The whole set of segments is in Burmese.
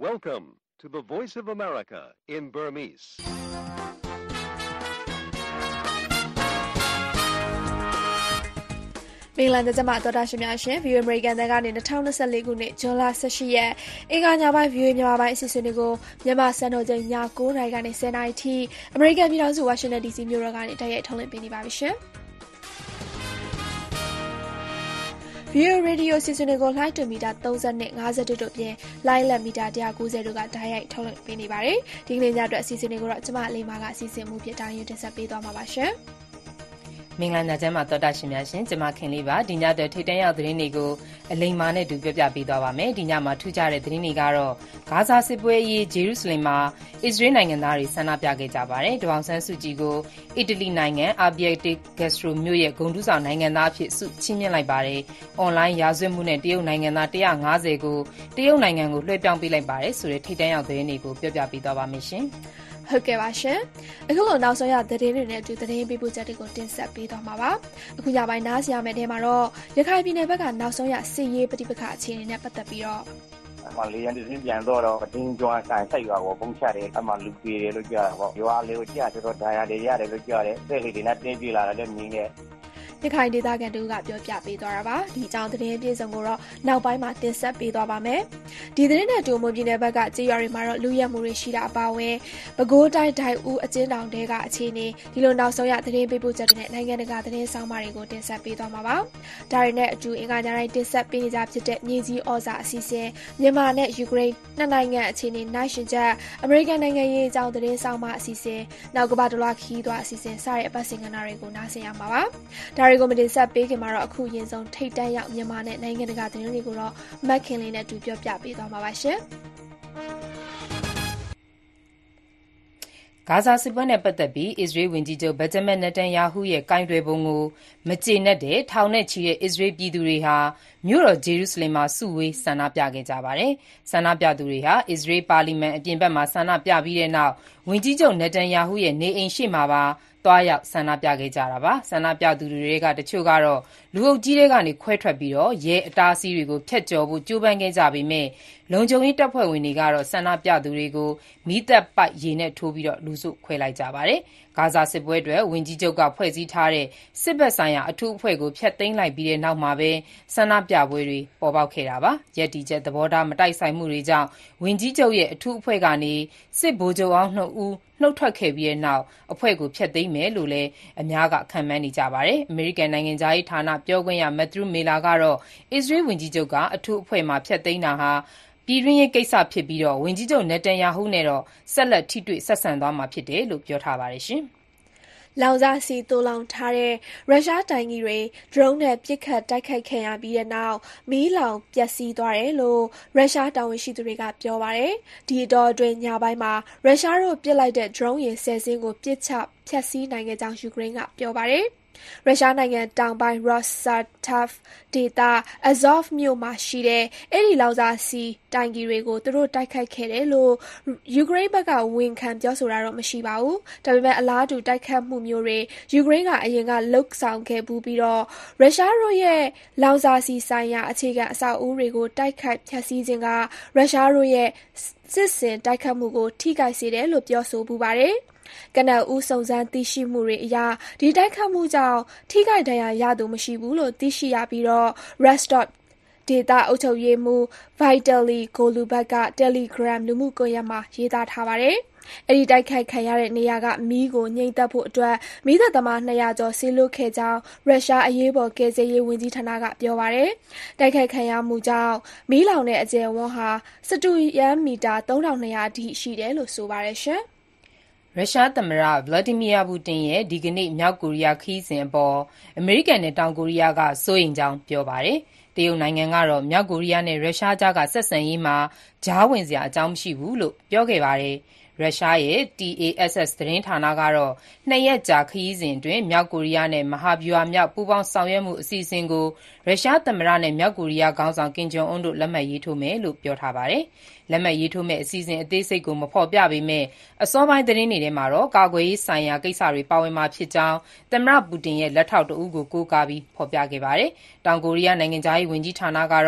Welcome to the Voice of America in Burmese. ။မင်္ဂလာညချမ်းပါသောတာရှင်များရှင် VOA American တန်ကနေ2024ခုနှစ်ဇွန်လ18ရက်အင်္ဂါညပိုင်း VOA မြန်မာပိုင်းအစီအစဉ်တွေကိုမြန်မာစံတော်ချိန်ည9:00နာရီကနေ10:00နာရီထိ American ပြည်ထောင်စု Washington DC မြို့တော်ကနေတိုက်ရိုက်ထုတ်လွှင့်ပေးနေပါပြီရှင်။ VOA Radio အစီအစဉ်တွေကို လှိုင်းတွင်မီတာ30နဲ့51တို့ပြင်လိုင်းလက်မီတာ190တို့ကတိုက်ရိုက်ထုတ်လွှင့်ပေးနေပါတယ်။ဒီကနေ့ညအတွက်အစီအစဉ်တွေကိုတော့ကျမအလေးမာကအစီအစဉ်မူဖြစ်တိုင်းတင်ဆက်ပေးသွားမှာပါရှင်။မင်္ဂလာညချမ်းပါသောတာရှင်များရှင်ကျမခင်လေးပါဒီညတဲ့ထိတ်တန့်ရောက်သတင်းတွေကိုအလိမ္မာနဲ့တူပြပြပေးသွားပါမယ်ဒီညမှာထူးခြားတဲ့သတင်းတွေကတော့ဂါဇာစစ်ပွဲအရေးဂျေရုဆလင်မှာအစ္စရေးနိုင်ငံသားတွေဆန္ဒပြခဲ့ကြပါတယ်ဒေါအောင်ဆန်းစုကြည်ကိုအီတလီနိုင်ငံအာဘီယက်တစ်ဂက်စထရိုမြို့ရဲ့ဂုဏ်ထူးဆောင်နိုင်ငံသားအဖြစ်ဆုချီးမြှင့်လိုက်ပါတယ်အွန်လိုင်းရာဇဝတ်မှုနဲ့တရုတ်နိုင်ငံသား150ကိုတရုတ်နိုင်ငံကိုလွှဲပြောင်းပေးလိုက်ပါတယ်ဆိုတဲ့ထိတ်တန့်ရောက်သတင်းတွေကိုပြပြပေးသွားပါမယ်ရှင်ဟုတ်ကဲ့ပါရှင်အခုလိုနောက်ဆုံးရသတင်းတွေနဲ့အတူသတင်းပေးပို့ချက်တွေကိုတင်ဆက်ပေးသွားမှာပါအခုညပိုင်းနားဆင်ရမယ့်တဲမှာတော့ရခိုင်ပြည်နယ်ဘက်ကနောက်ဆုံးရစစ်ရေးပဋိပက္ခအခြေအနေနဲ့ပတ်သက်ပြီးတော့အမလေးရန်တင်းပြန်တော့အတင်းကြွားဆိုင်ဆိုင်ရွာကိုပုံချတယ်အမလူပြေတယ်လို့ကြားတော့ရွာလေးကိုကြားတော့ဒဏ်ရာတွေရတယ်လို့ကြားတယ်တဲ့လေးတွေနဲ့တင်းပြေလာတယ်လည်းမြင်ခဲ့ရခိုင်ဒေသခံတို့ကပြောပြပေးသွားတာပါဒီအကြောင်းသတင်းပြေဆုံးကိုတော့နောက်ပိုင်းမှာတင်ဆက်ပေးသွားပါမယ်ဒီသတင်းနဲ့တူမွန်ပြည်နယ်ဘက်ကကြေးရွာတွေမှာတော့လူရဲမှုတွေရှိတာအပါအဝင်ပဲခူးတိုင်းဒိုင်ဦးအကျဉ်းတောင်တဲကအခြေအနေဒီလိုနောက်ဆုံးရသတင်းပေးပို့ချက်တွေနဲ့နိုင်ငံတကာသတင်းဆောင်မတွေကိုတင်ဆက်ပေးသွားမှာပါဒါတွေနဲ့အတူအင်္ဂါညတိုင်းတင်ဆက်ပေးနေကြဖြစ်တဲ့မြေကြီးဩဇာအစီအစဉ်မြန်မာနဲ့ယူကရိန်းနှစ်နိုင်ငံအခြေအနေနိုင်ရှင်ချက်အမေရိကန်နိုင်ငံရေးအကြောင်းသတင်းဆောင်မအစီအစဉ်နောက်ကမ္ဘာဒေါ်လာခီးသွားအစီအစဉ်စတဲ့အပတ်စဉ်ကဏ္ဍတွေကိုနားဆင်ရမှာပါဒါတွေကိုမတင်ဆက်ပေးခင်မှာတော့အခုရင်ဆုံးထိတ်တန့်ရောက်မြန်မာနဲ့နိုင်ငံတကာသတင်းတွေကိုတော့မက်ခင်လေးနဲ့တူပြောပြပေးသွားမှာပါရှင်ဂါဇာစစ်ပွဲနဲ့ပတ်သက်ပြီးအစ္စရေးဝန်ကြီးချုပ်ဘင်ဂျမင်နေတန်ယာဟုရဲ့ကိုင်တွယ်ပုံကိုမကျေနပ်တဲ့ထောင်နဲ့ချီတဲ့အစ္စရေးပြည်သူတွေဟာမြို့တော်ဂျေရုဆလင်မှာစုဝေးဆန္ဒပြခဲ့ကြပါတယ်။ဆန္ဒပြသူတွေဟာအစ္စရေးပါလီမန်အပြင်ဘက်မှာဆန္ဒပြပြီးတဲ့နောက်ဝန်ကြီးချုပ်နေတန်ယာဟုရဲ့နေအိမ်ရှေ့မှာပါသွားရောက်ဆန္ဒပြခဲ့ကြတာပါဆန္ဒပြသူတွေကတချို့ကတော့လူအုပ်ကြီးတွေကနေခွဲထွက်ပြီးတော့ရဲအတားအဆီးတွေကိုဖျက်ကျော်ဖို့ကြိုးပမ်းခဲ့ကြပေမဲ့လုံခြုံရေးတပ်ဖွဲ့ဝင်တွေကတော့ဆန္ဒပြသူတွေကိုမီးသတ်ပိုက်ရေနဲ့ထိုးပြီးတော့လူစုခွဲလိုက်ကြပါတယ်ဂါဇာစစ်ပွဲအတွက်ဝန်ကြီးချုပ်ကဖွဲ့စည်းထားတဲ့စစ်ဘက်ဆိုင်ရာအထူးအဖွဲ့ကိုဖျက်သိမ်းလိုက်ပြီးတဲ့နောက်မှာပဲဆန္ဒပြပွဲတွေပေါ်ပေါက်ခဲ့တာပါ။ရပ်တည်ချက်သဘောထားမတိုက်ဆိုင်မှုတွေကြောင့်ဝန်ကြီးချုပ်ရဲ့အထူးအဖွဲ့ကနေစစ်ဗိုလ်ချုပ်အောင်2ဦးနှုတ်ထွက်ခဲ့ပြီးတဲ့နောက်အဖွဲ့ကိုဖျက်သိမ်းမယ်လို့လည်းအများကခန့်မှန်းနေကြပါတယ်။အမေရိကန်နိုင်ငံသားရေးဌာနပြောခွင့်ရမက်သရူးမီလာကတော့အစ္စရေးဝန်ကြီးချုပ်ကအထူးအဖွဲ့မှဖျက်သိမ်းတာဟာပြည်တွင်းရေးကိစ္စဖြစ်ပြီးတော့ဝန်ကြီးချုပ်နေတန်ယာဟုနဲ့တော့ဆက်လက်ထိတွေ့ဆက်ဆံသွားမှာဖြစ်တယ်လို့ပြောထားပါတယ်ရှင်။လောင်စာဆီသိုလှောင်ထားတဲ့ရုရှားတိုင်ကြီးတွေဒရုန်းနဲ့ပစ်ခတ်တိုက်ခိုက်ခံရပြီးတဲ့နောက်မီးလောင်ပျက်စီးသွားတယ်လို့ရုရှားတာဝန်ရှိသူတွေကပြောပါတယ်။ဒီအတောအတွင်းညပိုင်းမှာရုရှားတို့ပစ်လိုက်တဲ့ဒရုန်းယာဉ်10စင်းကိုပစ်ချဖျက်ဆီးနိုင်ခဲ့ကြောင်းယူကရိန်းကပြောပါတယ်။ရုရှားနိုင်ငံတောင်ပိုင်း Rostov ဒေသ Azov မြို့မှာရှိတဲ့အဲ့ဒီလောင်စာဆီတိုင်ကီတွေကိုသူတို့တိုက်ခိုက်ခဲ့တယ်လို့ယူကရိန်းဘက်ကဝန်ခံပြောဆိုတာတော့မရှိပါဘူး။ဒါပေမဲ့အလားတူတိုက်ခိုက်မှုမျိုးတွေယူကရိန်းကအရင်ကလှုပ်ဆောင်ခဲ့ပြီးတော့ရုရှားတို့ရဲ့လောင်စာဆီဆိုင်ရာအခြေခံအဆောက်အဦတွေကိုတိုက်ခိုက်ဖျက်ဆီးခြင်းကရုရှားတို့ရဲ့စစ်စင်တိုက်ခိုက်မှုကိုထိခိုက်စေတယ်လို့ပြောဆိုပူပါတယ်။ကနဦးစုံစမ်းသိရှိမှုတွေအရဒီတိုက်ခတ်မှုကြောင့်ထိခိုက်ဒဏ်ရာရသူမရှိဘူးလို့သိရှိရပြီးတော့ Rostov ဒေသအုပ်ချုပ်ရေးမှူး Vitaly Golubek က Telegram လူမှုကွန်ရက်မှာရေးသားထားပါတယ်။အဲဒီတိုက်ခိုက်ခံရတဲ့နေရာကမီးကိုငြိမ်းသတ်ဖို့အတွက်မီးသတ်သမား200ကျော်စေလွှတ်ခဲ့ကြောင်းရုရှားအရေးပေါ်ကယ်ဆယ်ရေးဝန်ကြီးဌာနကပြောပါတယ်။တိုက်ခိုက်ခံရမှုကြောင့်မီးလောင်တဲ့အကျယ်ဝန်းဟာစတုရန်းမီတာ3200အထိရှိတယ်လို့ဆိုပါတယ်ရှင်။ရုရှားသမ္မတဗလာဒီမီယာပူတင်ရဲ့ဒီကနေ့မြောက်ကိုရီးယားခရီးစဉ်အပေါ်အမေရိကန်နဲ့တောင်ကိုရီးယားကစိုးရိမ်ကြောင်းပြောပါတယ်။တရုတ်နိုင်ငံကတော့မြောက်ကိုရီးယားနဲ့ရုရှားကြားကဆက်ဆံရေးမှာကြားဝင်စရာအကြောင်းမရှိဘူးလို့ပြောခဲ့ပါတယ်။ရုရှားရဲ့ TASS သတင်းဌာနကတော့2ရက်ကြာခရီးစဉ်အတွင်းမြောက်ကိုရီးယားနဲ့မဟာဗျူဟာမြောက်ပူးပေါင်းဆောင်ရွက်မှုအစီအစဉ်ကိုရုရှားသမ္မတနဲ့မြောက်ကိုရီးယားခေါင်းဆောင်ကင်ဂျုံအွန်းတို့လက်မှတ်ရေးထိုးမယ်လို့ပြောထားပါတယ်။လက်မှတ်ရေးထိုးမဲ့အစီအစဉ်အသေးစိတ်ကိုမဖော်ပြပေမဲ့အစောပိုင်းသတင်းတွေထဲမှာတော့ကာကွယ်ရေးဆိုင်ရာကိစ္စတွေပါဝင်မှာဖြစ်ကြောင်းသမ္မတပူတင်ရဲ့လက်ထောက်တဦးကိုကိုးကားပြီးဖော်ပြခဲ့ပါတယ်။တောင်ကိုရီးယားနိုင်ငံခြားရေးဝန်ကြီးဌာနကတော့ပ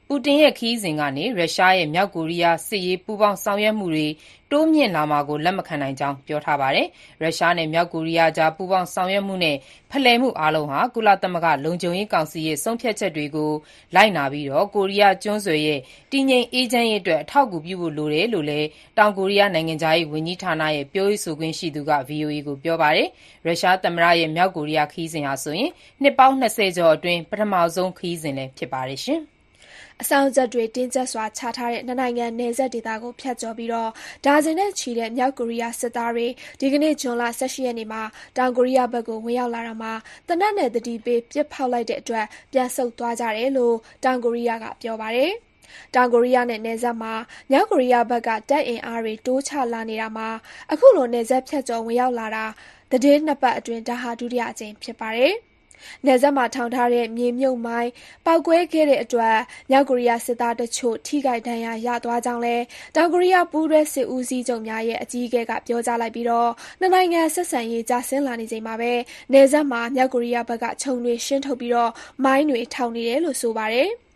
ပူတင်ရဲ့ခရီးစဉ်ကနေရုရှားရဲ့မြောက်ကိုရီးယားစစ်ရေးပူးပေါင်းဆောင်ရွက်မှုတွေတိုးမြင့်လာမှာကိုလက်မခံနိုင်ကြောင်းပြောထားပါတယ်။ရုရှားနဲ့မြောက်ကိုရီးယားကြားပူးပေါင်းဆောင်ရွက်မှုနဲ့ဖလှယ်မှုအားလုံးဟာကုလသမဂ္ဂလုံခြုံရေးကောင်စီရဲ့ဆုံးဖြတ်ချက်တွေကိုလိုက်နာပြီးကိုရီးယားကျွန်းဆွယ်ရဲ့တည်ငြိမ်အေးချမ်းရေးအတွက်အထောက်အကူပြုဖို့လိုတယ်လို့လည်းတောင်ကိုရီးယားနိုင်ငံခြားရေးဝန်ကြီးဌာနရဲ့ပြောရေးဆိုခွင့်ရှိသူက VOA ကိုပြောပါတယ်။ရုရှားသမ္မတရဲ့မြောက်ကိုရီးယားခရီးစဉ်ဟာဆိုရင်နှစ်ပေါင်း20ကျော်အတွင်းပထမဆုံးခရီးစဉ်လည်းဖြစ်ပါတယ်ရှင်။အစောင့်တပ်တွေတင်းကျပ်စွာချထားတဲ့နှစ်နိုင်ငံနယ်စပ်ဒေသကိုဖြတ်ကျော်ပြီးဒါဇင်နဲ့ချီတဲ့မြောက်ကိုရီးယားစစ်သားတွေဒီကနေ့ဇွန်လ18ရက်နေ့မှာတောင်ကိုရီးယားဘက်ကိုဝင်ရောက်လာတာမှာသေနတ်နဲ့သတိပေးပစ်ဖောက်လိုက်တဲ့အတွက်ပြန်ဆုတ်သွားကြတယ်လို့တောင်ကိုရီးယားကပြောပါတယ်။တောင်ကိုရီးယားနဲ့နယ်စပ်မှာမြောက်ကိုရီးယားဘက်ကတပ်အင်အားတွေတိုးချလာနေတာမှာအခုလိုနယ်စပ်ဖြတ်ကျော်ဝင်ရောက်လာတာသီတင်း2 ပတ်အတွင်းဒါဟာဒုတိယအကြိမ်ဖြစ်ပါတယ်။နယ်စပ်မှာထောင်ထားတဲ့မြေမြုပ်မိုင်းပေါက်ကွဲခဲ့တဲ့အတွက်မြောက်ကိုရီးယားစစ်သားတချို့ထိခိုက်ဒဏ်ရာရသွားကြောင်းလည်းတောင်ကိုရီးယားပူးတွဲစစ်ဦးစီးချုပ်များရဲ့အကြီးအကဲကပြောကြားလိုက်ပြီးနှစ်နိုင်ငံဆက်ဆံရေးကျဆင်းလာနေချိန်မှာပဲနယ်စပ်မှာမြောက်ကိုရီးယားဘက်ကခြုံတွေရှင်းထုတ်ပြီးမိုင်းတွေထောင်နေတယ်လို့ဆိုပါတယ်။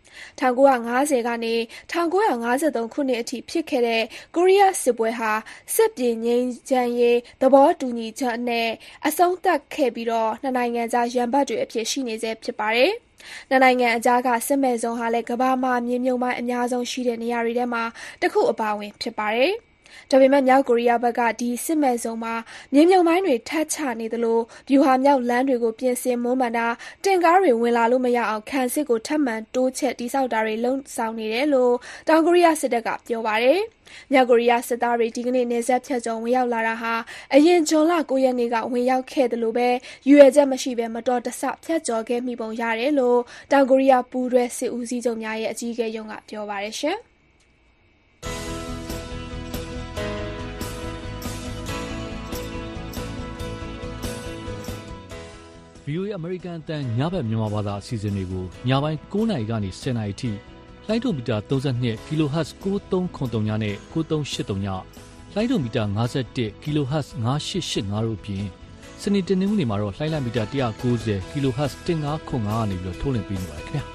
1950ကနေ1953ခုနှစ်အထိဖြစ်ခဲ့တဲ့ကိုရီးယားစစ်ပွဲဟာစစ်ပြေငြိမ်းချမ်းရေးသဘောတူညီချက်နဲ့အဆုံးသတ်ခဲ့ပြီးနှစ်နိုင်ငံကြားရန်ဘက်တွေအဖြစ်ရှိနေဆဲဖြစ်ပါတယ်။နှစ်နိုင်ငံအကြားကစစ်မဲ့ဇုံဟာလည်းကမ္ဘာမှာမြေမြုပ်မိုင်းအများဆုံးရှိတဲ့နေရာတွေထဲမှာတစ်ခုအပါအဝင်ဖြစ်ပါတယ်။ဒါပေမဲ့မြောက်ကိုရီးယားဘက်ကဒီစစ်မဲ့ဇုံမှာမြေမြုပ်မိုင်းတွေထပ်ချနေသလိုဗျူဟာမြောက်လမ်းတွေကိုပြင်ဆင်မွမ်းမံတာတင်ကားတွေဝင်လာလို့မရအောင်ခံစစ်ကိုထပ်မံတိုးချဲ့တိစောက်တာတွေလုပ်ဆောင်နေတယ်လို့တောင်ကိုရီးယားစစ်တပ်ကပြောပါတယ်။မြောက်ကိုရီးယားစစ်သားတွေဒီကနေ့နယ်စပ်ဖြတ်ကျော်ဝင်ရောက်လာတာဟာအရင်ဇွန်လ9ရက်နေ့ကဝင်ရောက်ခဲ့တယ်လို့ပဲရွေချက်မရှိပဲမတော်တဆဖြတ်ကျော်ခဲ့မိပုံရတယ်လို့တောင်ကိုရီးယားပူးတွဲစစ်ဦးစီးချုပ်များရဲ့အကြီးအကဲရုံးကပြောပါတယ်ရှင်။ VOA အမေရိကန်အသံညဘက်မြန်မာဘာသာအစီအစဉ်တွေကိုညပိုင်း9:00နာရီကနေ10:00နာရီထိလိုင်းဒိုမီတာ32 kHz 9303ညနဲ့ 9383ညလိုင်းဒိုမီတာ51 kHz 9885တို့အပြင်စနေတနင်္ဂနွေမှာတော့လိုင်းလံမီတာ190 kHz 1505ကနေပြီးထုတ်လွှင့်ပေးနေပါတယ်ခင်ဗျာ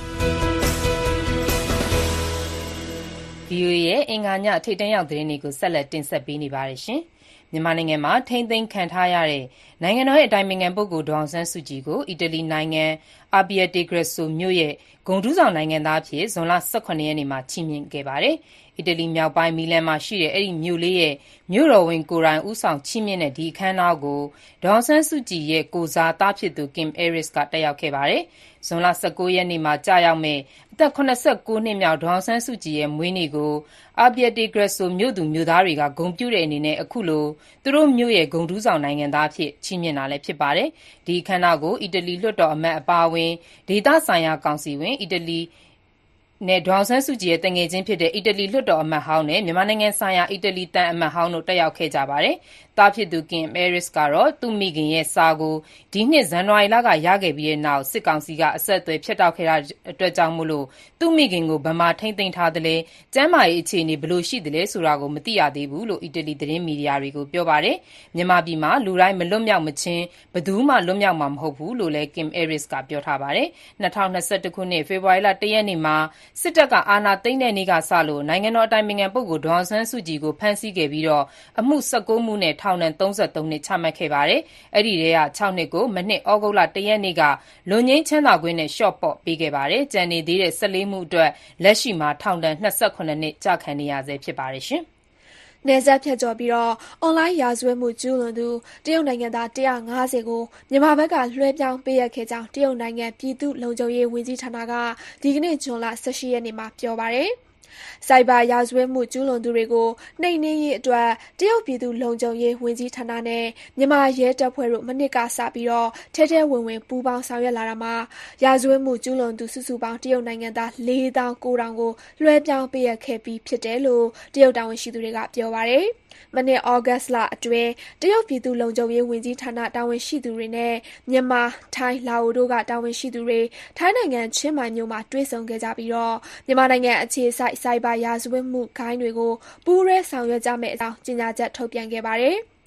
VOA ရဲ့အင်္ဂါညထိပ်တန်းရောက်သတင်းတွေကိုဆက်လက်တင်ဆက်ပေးနေပါတယ်ရှင်။မြန်မာနိုင်ငံမှာထိန်းသိမ်းခံထားရတဲ့နိုင်ငံတော်ရဲ့အတိုင်ပင်ခံပုဂ္ဂိုလ်ဒေါ်အောင်ဆန်းစုကြည်ကိုအီတလီနိုင်ငံအာဘီယတေဂရက်ဆိုမြို့ရဲ့ဂုဏ်ထူးဆောင်နိုင်ငံသားအဖြစ်ဇွန်လ18ရက်နေ့မှာချီးမြှင့်ခဲ့ပါတယ်။အီတလီမြောက်ပိုင်းမီလန်မှာရှိတဲ့အဲ့ဒီမြို့လေးရဲ့မြို့တော်ဝင်ကိုယ်တိုင်ဦးဆောင်ချီးမြှင့်တဲ့ဒီအခမ်းအနားကိုဒေါ်အောင်ဆန်းစုကြည်ရဲ့ကိုယ်စားသားဖြစ်သူ Kim Aris ကတက်ရောက်ခဲ့ပါတယ်။ဇွန်လ19ရက်နေ့မှာကြာရောက်မဲ့အသက်89နှစ်မြောက်ဒေါ်အောင်ဆန်းစုကြည်ရဲ့မွေးနေ့ကိုအာဘီယတေဂရက်ဆိုမြို့သူမြို့သားတွေကဂုဏ်ပြုတဲ့အနေနဲ့အခုလိုသူတို့မြို့ရဲ့ဂုဏ်ထူးဆောင်နိုင်ငံသားအဖြစ်ချီးမြှင့်တာလည်းဖြစ်ပါတယ်။ဒီအခမ်းအနားကိုအီတလီလွှတ်တော်အမတ်အပါအဝင်ဒေသဆိုင်ရာကောင်စီဝင်အီတလီနဲ့ဒေါ်အောင်ဆန်းစုကြည်ရဲ့တငယ်ချင်းဖြစ်တဲ့အီတလီလွှတ်တော်အမတ်ဟောင်းနဲ့မြန်မာနိုင်ငံဆိုင်ရာအီတလီတန်အမတ်ဟောင်းတို့တက်ရောက်ခဲ့ကြပါတယ်။သားဖြစ်သူ Kim Aris ကတော့သူ့မိခင်ရဲ့စာကိုဒီနှစ်ဇန်နဝါရီလကရခဲ့ပြီးတဲ့နောက်စစ်ကောင်စီကအဆက်အသွယ်ဖြတ်တောက်ခဲ့တာအတွက်ကြောင့်မို့လို့သူ့မိခင်ကိုဗမာထိမ့်သိမ်းထားတယ်လေကျမ်းမာရေးအခြေအနေဘယ်လိုရှိတယ်လဲဆိုတာကိုမသိရသေးဘူးလို့အီတလီသတင်းမီဒီယာတွေကိုပြောပါတယ်။မြန်မာပြည်မှာလူတိုင်းမလွတ်မြောက်မချင်းဘယ်သူမှလွတ်မြောက်မှာမဟုတ်ဘူးလို့လည်း Kim Aris ကပြောထားပါတယ်။2021ခုနှစ်ဖေဖော်ဝါရီလ1ရက်နေ့မှာစစ်တပ်ကအာဏာသိမ်းတဲ့နေ့ကစလို့နိုင်ငံတော်အတိုင်ပင်ခံပုဂ္ဂိုလ်ဒေါ်အောင်ဆန်းစုကြည်ကိုဖမ်းဆီးခဲ့ပြီးအမှု19မှုနဲ့ထောင်ဒဏ်33နှစ်ချမှတ်ခဲ့ပါတယ်။အဲ့ဒီထဲက6နှစ်ကိုမနှစ်ဩဂုတ်လ1ရက်နေ့ကလွန်ငင်းချမ်းသာခွင့်နဲ့ရှော့ပေါ့ပေးခဲ့ပါတယ်။ကြံနေသေးတဲ့14မှုအတွက်လက်ရှိမှာထောင်ဒဏ်28နှစ်ကျခံနေရဆဲဖြစ်ပါတယ်ရှင်။နယ်စပ်ဖြတ်ကျော်ပြီးအွန်လိုင်းရာဇဝတ်မှုကျူးလွန်သူတရုတ်နိုင်ငံသား150ကိုမြန်မာဘက်ကလွှဲပြောင်းပေးရခဲ့ကြောင်းတရုတ်နိုင်ငံပြည်သူ့လုံခြုံရေးဝန်ကြီးဌာနကဒီကနေ့ဇွန်လ18ရက်နေ့မှာပြောပါတယ်။စိုက်ဘာရာဇဝတ်မှုကျူးလွန်သူတွေကိုနှိမ်နင်းရေးအတွက်တရုတ်ပြည်သူ့လုံခြုံရေးဝန်ကြီးဌာနနဲ့မြန်မာရဲတပ်ဖွဲ့တို့မနှစ်ကစပြီးထဲထဲဝင်ဝင်ပူးပေါင်းဆောင်ရွက်လာတာမှာရာဇဝတ်မှုကျူးလွန်သူစုစုပေါင်းတရုတ်နိုင်ငံသား4,900ကိုလွှဲပြောင်းပေးရခဲ့ပြီးဖြစ်တယ်လို့တရုတ်တာဝန်ရှိသူတွေကပြောပါတယ်။မနှစ်ဩဂတ်စ်လအတွင်းတရုတ်ပြည်သူ့လုံခြုံရေးဝန်ကြီးဌာနတာဝန်ရှိသူတွေနဲ့မြန်မာ၊ထိုင်း၊လာအိုတို့ကတာဝန်ရှိသူတွေထိုင်းနိုင်ငံချင်းမိုင်မြို့မှာတွေ့ဆုံခဲ့ကြပြီးမြန်မာနိုင်ငံအခြေစိုက်စိုက်ဘာရာဇဝတ်မှုဂိုဏ်းတွေကိုပူးရဲဆောင်ရွက်ကြမယ့်အကြောင်းကြေညာချက်ထုတ်ပြန်ခဲ့ပါတယ်။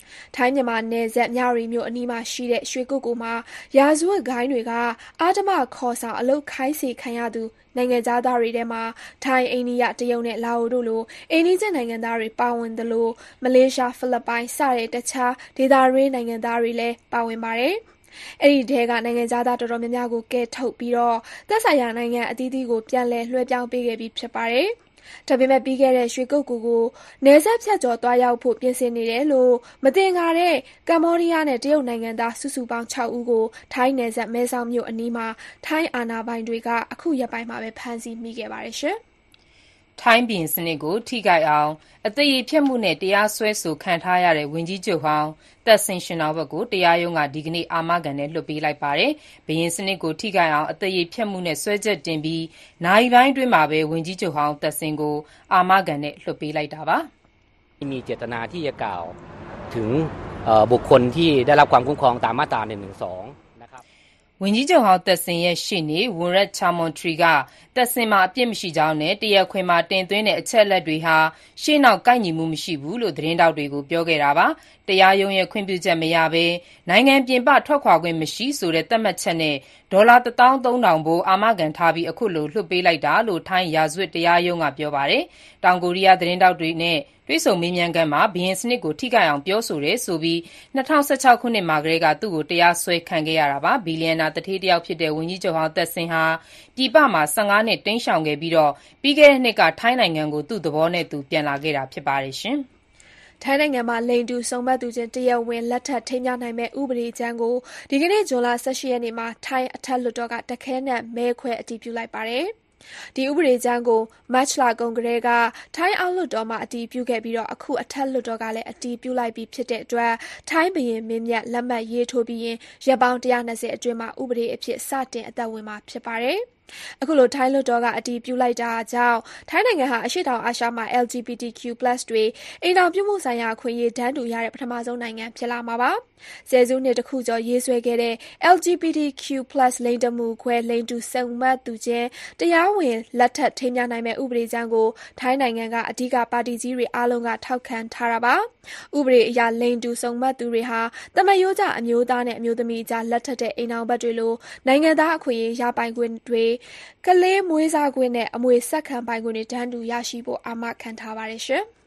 ထိုင်းမြန်မာနယ်စပ်မြဝတီမြို့အနီးမှာရှိတဲ့ရွှေကုက္ကိုမှာရာဇဝတ်ဂိုဏ်းတွေကအာဓမခေါ်ဆောင်အလုပ်ခိုင်းစေခံရသူနိုင်ငံခြားသားတွေထဲမှာထိုင်း၊အိန္ဒိယ၊တရုတ်နဲ့လာအိုတို့လိုအိမ်နီးချင်းနိုင်ငံသားတွေပါဝင်သလိုမလေးရှား၊ဖိလစ်ပိုင်စတဲ့တခြားဒေသတွင်းနိုင်ငံသားတွေလည်းပါဝင်ပါတယ်။အဲဒီထဲကနိုင်ငံခြားသားတော်တော်များများကိုကယ်ထုတ်ပြီးသက်ဆိုင်ရာနိုင်ငံအသီးသီးကိုပြန်လည်လွှဲပြောင်းပေးခဲ့ပြီးဖြစ်ပါတယ်။ဒါပေမဲ့ပြီးခဲ့တဲ့ရွှေကုက္ကိုကိုနယ်စပ်ဖြတ်ကျော်သွားရောက်ဖို့ပြင်ဆင်နေတယ်လို့မသင်္ကာတဲ့ကမ္ဘောဒီးယားနဲ့တရုတ်နိုင်ငံသားစုစုပေါင်း6ဦးကိုထိုင်းနယ်စပ်မဲဆောက်မြို့အနီးမှာထိုင်းအာဏာပိုင်တွေကအခုရက်ပိုင်းမှာပဲဖမ်းဆီးမိခဲ့ပါတယ်ရှင်။ထိုင်းဘုရင်စနစ်ကိုထိခိုက်အောင်အသရေဖျက်မှုနဲ့တရားစွဲဆိုခံထားရတဲ့ဝန်ကြီးချုပ်ဟောင်းသက်ဆင်ရှင်နာဝပ်ကိုတရားရုံးကဒီကနေ့အာမခံနဲ့လွှတ်ပေးလိုက်ပါတယ်။ဘုရင်စနစ်ကိုထိခိုက်အောင်အသရေဖျက်မှုနဲ့စွဲချက်တင်ပြီးနာရီပိုင်းအတွင်းမှာပဲဝန်ကြီးချုပ်ဟောင်းသက်ဆင်ကိုအာမခံနဲ့လွှတ်ပေးလိုက်တာပါ။มีเจตนาที่จะกล่าวถึงบุคคลที่ได้รับความคุ้มครองตามมาตรา112 ဝန်ကြီးချုပ်ဟောင်းသက်ဆင်ရဲ့ရှေ့နေဝန်ရက်ချာမွန်ထရီကသက်ဆင်မှာအပြစ်မရှိကြောင်းနဲ့တရားခွင်မှာတင်သွင်းတဲ့အချက်အလက်တွေဟာရှေ့နောက်ကိုက်ညီမှုမရှိဘူးလို့သတင်းတောက်တွေကိုပြောခဲ့တာပါ။တရားရုံးရဲ့ခွင့်ပြုချက်မရဘဲနိုင်ငံပြင်ပထွက်ခွာခွင့်မရှိဆိုတဲ့သတ်မှတ်ချက်နဲ့ဒေါ်လာ13000ဘိုးအာမခံထားပြီးအခုလိုလွှတ်ပေးလိုက်တာလို့ထိုင်းရာဇဝတ်တရားရုံးကပြောပါတယ်။တောင်ကိုရီးယားသတင်းတောက်တွေနဲ့တွေ့ဆုံမေးမြန်းခန်းမှာဘုရင်စနစ်ကိုထိခိုက်အောင်ပြောဆိုတယ်ဆိုပြီး2016ခုနှစ်မှာကတည်းကသူ့ကိုတရားစွဲခံခဲ့ရတာပါ။ဘီလီယံနာသူဌေးတစ်ယောက်ဖြစ်တဲ့ဝန်ကြီးချုပ်ဟောင်းသက်ဆင်ဟာပြည်ပမှာ15နှစ်တိမ်းရှောင်ခဲ့ပြီးပြီးခဲ့တဲ့နှစ်ကထိုင်းနိုင်ငံကိုသူ့သဘောနဲ့သူပြန်လာခဲ့တာဖြစ်ပါတယ်ရှင်။ထိုင်းနိုင်ငံမှာလိင်တူစုံမက်သူချင်းတရားဝင်လက်ထပ်ထိမ်းမြှောက်နိုင်မဲ့ဥပဒေကြမ်းကိုဒီကနေ့ဇွန်လ18ရက်နေ့မှာထိုင်းအထက်လွှတ်တော်ကတခဲနက်မဲခွဲအတည်ပြုလိုက်ပါတယ်။ဒီဥပဒေကြမ်းကိုမတ်လကုန်ကတည်းကထိုင်းအောက်လွှတ်တော်မှာအတည်ပြုခဲ့ပြီးအခုအထက်လွှတ်တော်ကလည်းအတည်ပြုလိုက်ပြီးဖြစ်တဲ့အတွက်ထိုင်းဘုရင်မင်းမြတ်လက်မှတ်ရေးထိုးပြီးရင်ရက်ပေါင်း120အတွင်းမှာဥပဒေအဖြစ်စတင်အသက်ဝင်မှာဖြစ်ပါတယ်။အခုလိုထိုင်းလွှတ်တော်ကအတည်ပြုလိုက်တာကြောင့်ထိုင်းနိုင်ငံဟာအရှေ့တောင်အာရှမှာ LGBTQ+ တွေအိမ်ထောင်ပြုမှုဆိုင်ရာအခွင့်အရေးတန်းတူရတဲ့ပထမဆုံးနိုင်ငံဖြစ်လာမှာပါ။ဆယ်စုနှစ်တစ်ခုကျော်ရေးဆွဲခဲ့တဲ့ LGBTQ+ လိင်တမူခွဲလိင်တူစုံမက်သူချင်းတရားဝင်လက်ထပ်ထိမ်းမြှောက်နိုင်မဲ့ဥပဒေကြမ်းကိုထိုင်းနိုင်ငံကအဓိကပါတီကြီးတွေအားလုံးကထောက်ခံထားတာပါ။ဥပဒေအရလိင်တူစုံမက်သူတွေဟာသမရိုးကျအမျိုးသားနဲ့အမျိုးသမီးကြားလက်ထပ်တဲ့အိမ်ထောင်ဘက်တွေလိုနိုင်ငံသားအခွင့်အရေးရပိုင်ခွင့်တွေကလေးမွေးစားခွင့်နဲ့အမွေဆက်ခံပိုင်ခွင့်တွေတန်းတူရရှိဖို့အာမခံထားပါတယ်ရှင်။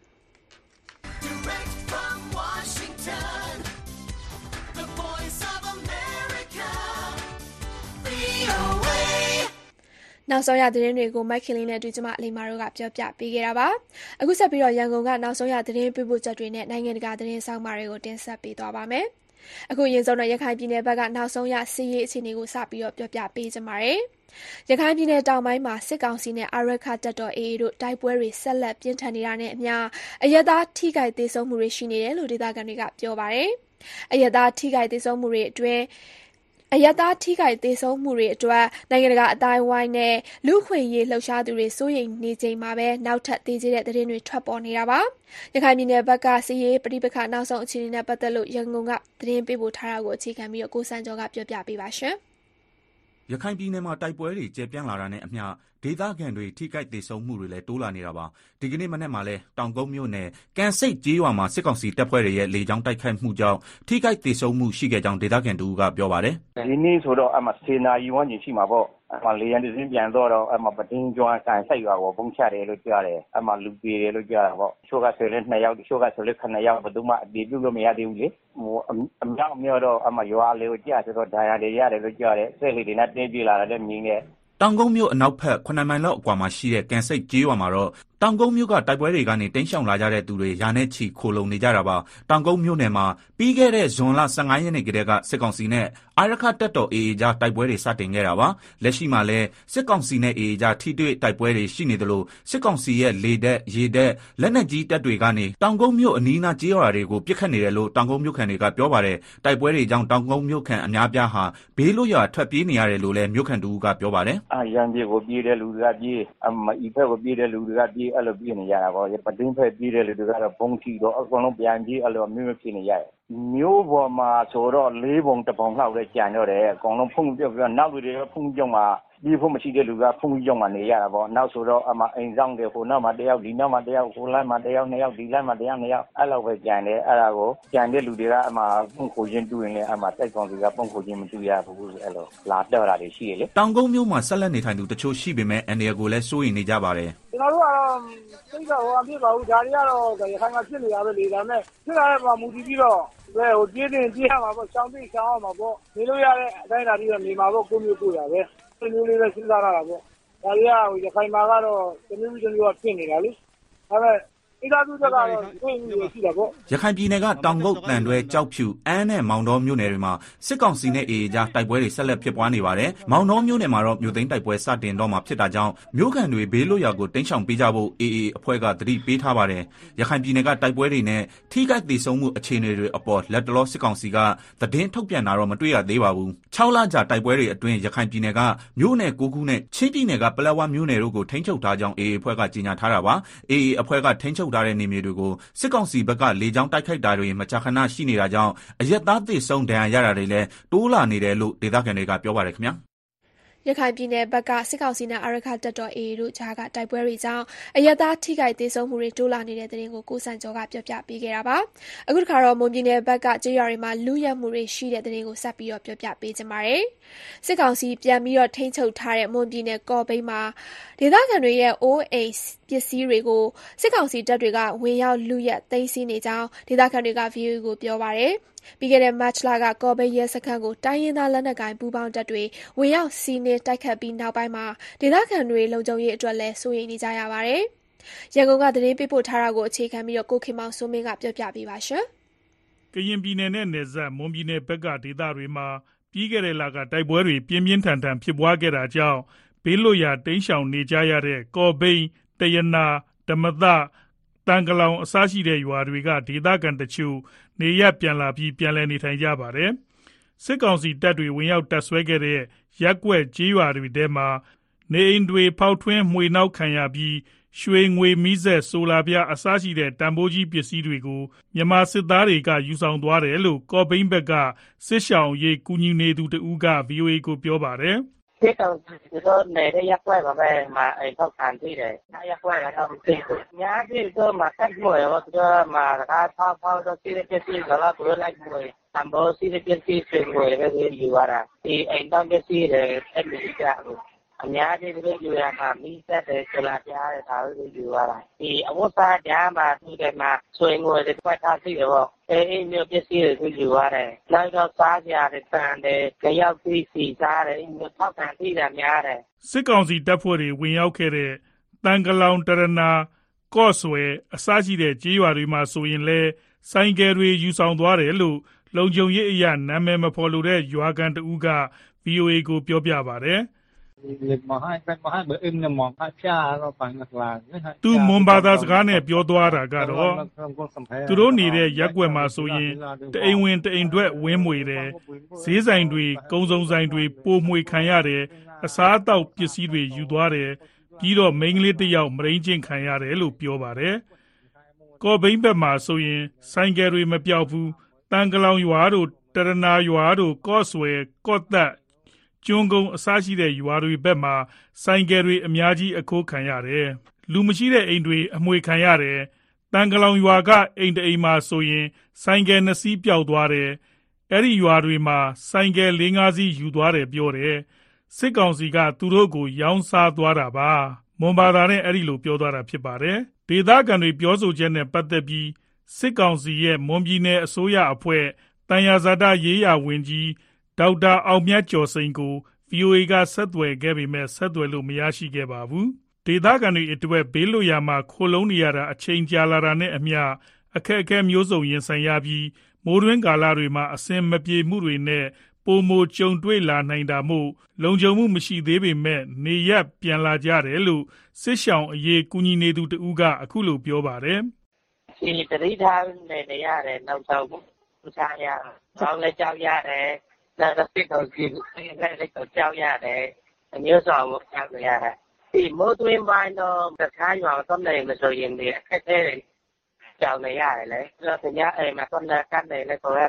နောက်ဆုံးရသတင်းတွေကိုမိုက်ခင်လေးနဲ့တူကျမအလိမာတို့ကပြောပြပေးခဲ့တာပါ။အခုဆက်ပြီးရန်ကုန်ကနောက်ဆုံးရသတင်းပေးပို့ချက်တွေနဲ့နိုင်ငံတကာသတင်းဆောင်မတွေကိုတင်ဆက်ပေးသွားပါမယ်။အခုရင်ဆုံးတော့ရခိုင်ပြည်နယ်ဘက်ကနောက်ဆုံးရစီးရေးအခြေအနေကိုစပြီးပြောပြပေးကြပါမယ်။ရခိုင်ပြည်နယ်တောင်ပိုင်းမှာစစ်ကောင်စီနဲ့အာရက္ခတပ်တော် AA တို့တိုက်ပွဲတွေဆက်လက်ပြင်းထန်နေတာနဲ့အမျှအရပ်သားထိခိုက်ဒေဆုံးမှုတွေရှိနေတယ်လို့ဒေသခံတွေကပြောပါတယ်။အရပ်သားထိခိုက်ဒေဆုံးမှုတွေအတွက်နိုင်ငံတကာအတိုင်းအဝိုင်းနဲ့လူ့အခွင့်အရေးလှုပ်ရှားသူတွေစိုးရိမ်နေချိန်မှာပဲနောက်ထပ်သေကြေတဲ့သတင်းတွေထွက်ပေါ်နေတာပါ။ရခိုင်ပြည်နယ်ဘက်ကစစ်ရေးပဋိပက္ခနောက်ဆုံးအခြေအနေနဲ့ပတ်သက်လို့ရန်ကုန်ကသတင်းပေးပို့ထားတာကိုအခြေခံပြီးကိုစံကျော်ကပြောပြပေးပါရှင်။ရခိုင်ပြည်နယ်မှာတိုက်ပွဲတွေကျယ်ပြန့်လာတာနဲ့အမျှဒေသခံတွေထိခိုက်ဒေဆုံးမှုတွေလည်းတိုးလာနေတာပါ။ဒီကနေ့မနက်မှာလည်းတောင်ကုန်းမြို့နယ်ကန်စိတ်ကျေးရွာမှာစစ်ကောင်စီတပ်ဖွဲ့တွေရဲ့လေကြောင်းတိုက်ခိုက်မှုကြောင့်ထိခိုက်ဒေဆုံးမှုရှိခဲ့ကြောင်းဒေသခံတို့ကပြောပါတယ်။ဒီနေ့ဆိုတော့10နာရီဝန်းကျင်ရှိမှာပေါ့။လေယာဉ်တစ်စင်းပြန်တော့ပတင်းကျွန်းကန်စိတ်ရွာကိုပုံချတယ်လို့ကြားတယ်။လူပြေတယ်လို့ကြားတာပေါ့။ချို့ကဆိုလည်း2ယောက်ချို့ကဆိုလည်း9ယောက်ဘယ်သူမှအတည်ပြုလို့မရသေးဘူးလေ။အမြောက်တော့ရွာလေးကိုကြားဆိုတော့ဒဏ်ရာတွေရတယ်လို့ကြားတယ်။စိတ်လေးတွေနဲ့တင်းပြေးလာတယ်မြင်တယ်။တောင်ကုန်းမြို့အနောက်ဘက်9မိုင်လောက်အကွာမှာရှိတဲ့ကန်စိတ်ကျေးရွာမှာတော့တောင်ကုန်းမြို့ကတိုက်ပွဲတွေကနေတိမ်းရှောင်လာကြတဲ့သူတွေရာနဲ့ချီခိုလုံနေကြတာပါတောင်ကုန်းမြို့နယ်မှာပြီးခဲ့တဲ့ဇွန်လ15ရက်နေ့ကတည်းကစစ်ကောင်စီနဲ့အာရက္ခတပ်တော် AA ကြားတိုက်ပွဲတွေစတင်ခဲ့တာပါလက်ရှိမှာလည်းစစ်ကောင်စီနဲ့ AA ကြားထိတွေ့တိုက်ပွဲတွေရှိနေသလိုစစ်ကောင်စီရဲ့လေတပ်ရေတပ်လက်နက်ကြီးတပ်တွေကနေတောင်ကုန်းမြို့အနီးအနားကျေးရွာတွေကိုပစ်ခတ်နေတယ်လို့တောင်ကုန်းမြို့ခံတွေကပြောပါတယ်တိုက်ပွဲတွေကြောင့်တောင်ကုန်းမြို့ခံအများပြားဟာဘေးလွတ်ရာထွက်ပြေးနေရတယ်လို့လည်းမြို့ခံတို့ကပြောပါတယ်ရန်ပြေကိုပြေးတဲ့လူတွေကပြေးဤဘက်ကိုပြေးတဲ့လူတွေကပြေးအဲ့လိုပြေးနေရတာပေါ့ပတင်းဖက်ပြေးတဲ့လူတွေကတော့ပုံထီတော့အကုန်လုံးပြန်ပြေးအဲ့လိုမျိုးဖြစ်နေရတယ်မျိုးပေါ်မှာဆိုတော့၄ပုံတစ်ပုံလောက်ပဲကြံတော့တယ်အကုန်လုံးဖုံးပြုတ်ပြီးတော့နောက်လူတွေကဖုံးပြုတ်မှာဒီဖုံးမရှိတဲ့လူကဖုံးပြုတ်မှာနေရတာပေါ့နောက်ဆိုတော့အမအိမ်ဆောင်တွေဟိုနောက်မှာတယောက်ဒီနောက်မှာတယောက်ဟိုလမ်းမှာတယောက်နှစ်ယောက်ဒီလမ်းမှာတယောက်နှစ်ယောက်အဲ့လောက်ပဲကြံတယ်အဲ့ဒါကိုကြံတဲ့လူတွေကအမပုံခိုချင်းတူရင်လည်းအမတိုက်ကောင်တွေကပုံခိုချင်းမတူရဘူးအဲ့လိုလာတော့တာတွေရှိရလေတောင်ကုန်းမြို့မှာဆက်လက်နေထိုင်သူတချို့ရှိပေမဲ့အန်ဒီယာကိုလည်းစိုးရိမ်နေကြပါတယ်ကျွန်တော်တို့ကတော့စိတ်တော့အပြစ်ပါဘူးဒါတွေကတော့ရခိုင်မှာဖြစ်နေတာပဲလေဒါနဲ့ဖြစ်လာတဲ့ပုံမူတည်ပြီးတော့ဟိုပြေးတင်ပြေးရမှာပေါ့ရှောင်းပြီးရှောင်းအောင်မှာပေါ့နေလို့ရတဲ့အတိုင်းဒါတွေတော့နေမှာပေါ့ကိုမျိုးကိုရပဲဒီမျိုးလေးပဲစဉ်းစားရတာပေါ့ဒါတွေကရခိုင်မှာကတော့တမျိုးကဖြစ်နေတာလေဒါပေမဲ့ဣဒါသူကတော့တွေ့နေရှိတာပေါ့ရခိုင်ပြည်နယ်ကတောင်ကုတ်တန်တွဲကြောက်ဖြူအန်းနဲ့မောင်တော်မြို့နယ်တွေမှာစစ်ကောင်စီနဲ့အေအေကြားတိုက်ပွဲတွေဆက်လက်ဖြစ်ပွားနေပါတယ်မောင်တော်မြို့နယ်မှာတော့မြို့သိမ်းတိုက်ပွဲစတင်တော့မှာဖြစ်တာကြောင့်မြို့ခံတွေဘေးလွတ်ရာကိုတင်းရှောင်ပေးကြဖို့အေအေအဖွဲ့ကသတိပေးထားပါတယ်ရခိုင်ပြည်နယ်ကတိုက်ပွဲတွေနဲ့ထိခိုက်ဒေဆုံးမှုအခြေအနေတွေအပေါ်လက်တလောစစ်ကောင်စီကသတင်းထုတ်ပြန်တာတော့မတွေ့ရသေးပါဘူး6လကြာတိုက်ပွဲတွေအတွင်းရခိုင်ပြည်နယ်ကမြို့နယ်9ခုနဲ့ချင်းပြည်နယ်ကပလက်ဝမြို့နယ်တို့ကိုထိန်းချုပ်ထားကြောင်းအေအေအဖွဲ့ကကြေညာထားတာပါအေအေအဖွဲ့ကထိန်းချုပ်ထားတဲ့နေမြေတွေကိုစစ်ကောင်စီဘက်ကလေကြောင်းတိုက်ခိုက်တာတွေမကြာခဏရှိနေတာကြောင့်အရက်သားသေဆုံးဒဏ်ရာရတာတွေလည်းတိုးလာနေတယ်လို့ဒေသခံတွေကပြောပါတယ်ခင်ဗျာရခိုင်ပြည်နယ်ဘက်ကစစ်ကောင်စီနဲ့အာရခတပ်တော် AA တို့ကြားကတိုက်ပွဲတွေကြောင့်အရက်သားထိခိုက်ဒေဆုံးမှုတွေတိုးလာနေတဲ့တဲ့တင်ကိုကိုစံကျော်ကပြောပြပေးခဲ့တာပါ။အခုတစ်ခါတော့မွန်ပြည်နယ်ဘက်ကကြေးရွာတွေမှာလူရဲမှုတွေရှိတဲ့တဲ့တင်ကိုဆက်ပြီးတော့ပြောပြပေးကြပါမယ်။စစ်ကောင်စီပြန်ပြီးတော့ထိန်းချုပ်ထားတဲ့မွန်ပြည်နယ်ကော့ဘိန်းမှာဒေသခံတွေရဲ့ OA ပစ္စည်းတွေကိုစစ်ကောင်စီတပ်တွေကဝင်ရောက်လူရဲသိမ်းဆည်းနေကြောင်းဒေသခံတွေက VOA ကိုပြောပါတယ်။ပြီးခဲ့တဲ့မတ်လကကော့ဘိန်းရဲစခန်းကိုတိုင်းရင်းသားလက်နက်ကိုင်ပူးပေါင်းတပ်တွေဝင်ရောက်စီးနင်းတိုက်ခတ်ပြီးနောက်ပိုင်းမှာဒေသခံတွေလုံခြုံရေးအတွက်လည်းစိုးရိမ်နေကြရပါတယ်။ရန်ကုန်ကသတင်းပေးပို့ထားတာကိုအခြေခံပြီးတော့ကိုခင်မောင်စိုးမင်းကပြောပြပေးပါရှင်။ကရင်ပြည်နယ်နဲ့နယ်စပ်မွန်ပြည်နယ်ဘက်ကဒေသတွေမှာပြီးခဲ့တဲ့လကတိုက်ပွဲတွေပြင်းပြင်းထန်ထန်ဖြစ်ပွားခဲ့တာကြောင့်ဘေးလွတ်ရာတိမ်းရှောင်နေကြရတဲ့ကော့ဘိန်းတရနာဓမ္မသတန်ကလောင်အစရှိတဲ့ရွာတွေကဒေသခံတချို့နေရပြန်လာပြီးပြန်လည်နေထိုင်ကြပါတယ်။စစ်ကောင်စီတပ်တွေဝင်ရောက်တပ်ဆွဲခဲ့တဲ့ရက်ကွက်ကြေးရွာတွေထဲမှာနေအိမ်တွေဖောက်ထွင်းမှွေနောက်ခံရပြီးရွှေငွေမီးစက်ဆိုလာပြအစရှိတဲ့တန်ဖိုးကြီးပစ္စည်းတွေကိုမြန်မာစစ်သားတွေကယူဆောင်သွားတယ်လို့ကော့ဘိန်းဘက်ကစစ်ရှောင်ရေးကူညီနေသူတဦးက VOA ကိုပြောပါတယ်စစ်ကောင်စီတို့နေတဲ့ရက်ွက်ပါပဲမှာအိမ်ထောက်ခံပြီးတယ်။ရက်ွက်ကတော့မသိဘူး။ညာပြီးတော့မှာတက်မွေရောသူကမှာကားဖောက်တော့စီးတဲ့ပစ္စည်းကလာသူလိုက်မွေတံဘောစီးတဲ့ပစ္စည်းဆွေးငွေပဲယူရတာ။ဒီအိမ်တောင်ပစ္စည်းတွေအဲ့ဒီကြဘူး။အများကြီးတွေယူရတာမိသက်တယ်ကျလာပြားတယ်ဒါတွေယူရတာ။ဒီအဝတ်စားကြမှာသူကမှာဆွေးငွေတွေပတ်ထားစီတယ်ပေါ့။အိမ်မျိုးပစ္စည်းတွေယူရတယ်။နောက်တော့စားကြတယ်တန်တယ်ကြရောက်ပြီးစီစားတယ်မျိုးထောက်ခံပြီးတာများတယ်စစ်ကောင်စီတပ်ဖွဲ့တွေဝင်ရောက်ခဲ့တဲ့တန်ကလောင်တရနာကော့ဆွဲအစရှိတဲ့ကြေးရွာတွေမှာဆိုရင်လဲဆိုင်ကယ်တွေယူဆောင်သွားတယ်လို့လုံခြုံရေးအရာနာမည်မဖော်လို့တဲ့ရွာကန်တဦးက VOA ကိုပြောပြပါတယ်သူမွန်ဘာသာစကားနဲ့ပြောသွားတာကတော့သူတို့နေတဲ့ရက်ွက်မှာဆိုရင်တအိမ်ဝင်တအိမ်ထွက်ဝင်းမွေတယ်ဈေးဆိုင်တွေကုန်းစုံဆိုင်တွေပိုမွေခံရတယ်အစားအသောက်ပစ္စည်းတွေယူသွားတယ်ပြီးတော့မိန်းကလေးတစ်ယောက်မရင်းချင်းခံရတယ်လို့ပြောပါတယ်ကော့ဘိန်းဘက်မှာဆိုရင်ဆိုင်ကယ်တွေမပြောက်ဘူးတန်ကလောင်ရွာတို့တရနာရွာတို့ကော့ဆွဲကော့သက်ကျွန်းကုန်းအစရှိတဲ့ရွာတွေဘက်မှာဆိုင်ကယ်တွေအများကြီးအခိုးခံရတယ်လူမရှိတဲ့အိမ်တွေအမွေခံရတယ်တန်ကလောင်ရွာကအိမ်တအိမ်မှာဆိုရင်ဆိုင်ကယ်2စီးပျောက်သွားတယ်အဲ့ဒီရွာတွေမှာဆိုင်ကယ်4-5စီးယူသွားတယ်ပြောတယ်စစ်ကောင်စီကသူတို့ကိုရောင်းစားသွားတာပါမွန်ဘာသာနဲ့အဲ့ဒီလိုပြောသွားတာဖြစ်ပါတယ်ဒေသခံတွေပြောဆိုချက်နဲ့ပတ်သက်ပြီးစစ်ကောင်စီရဲ့မွန်ပြည်နယ်အစိုးရအဖွဲ့တန်ရာဇာတရေးရာဝန်ကြီးဒေါက်တာအောင်မြတ်ကျော်စိန်ကို VOA ကဆက်သွယ်ခဲ့ပေမဲ့ဆက်သွယ်လို့မရရှိခဲ့ပါဘူးဒေသခံတွေအတွက်ဘေးလွတ်ရာမှာခိုလုံနေရတာအချိန်ကြာလာတာနဲ့အမျှအခက်အခဲမျိုးစုံရင်ဆိုင်ရပြီးမိုးတွင်းကာလတွေမှာအဆင်မပြေမှုတွေနဲ့ပိုမိုကြုံတွေ့လာနိုင်တာမို့လုံခြုံမှုမရှိသေးပေမဲ့နေရပြန်လာကြတယ်လို့စစ်ရှောင်အရေးကူညီနေသူတဦးကအခုလိုပြောပါတယ်ဒီတတိထားနေရတယ်နောက်ဆုံးစားရအောင်လည်းကြောက်ရတယ်နောက်တစ်ခါကြည့်လည်းကြောက်ရတယ်အမျိုးဆောင်ကြောက်ရတယ်ဒီမိုးတွင်းပိုင်းတော့တခြားရွာတော့လည်းမဆိုရင်ဒီအခက်အခဲ chào này à đấy rồi thì nhá mà con cắt này là có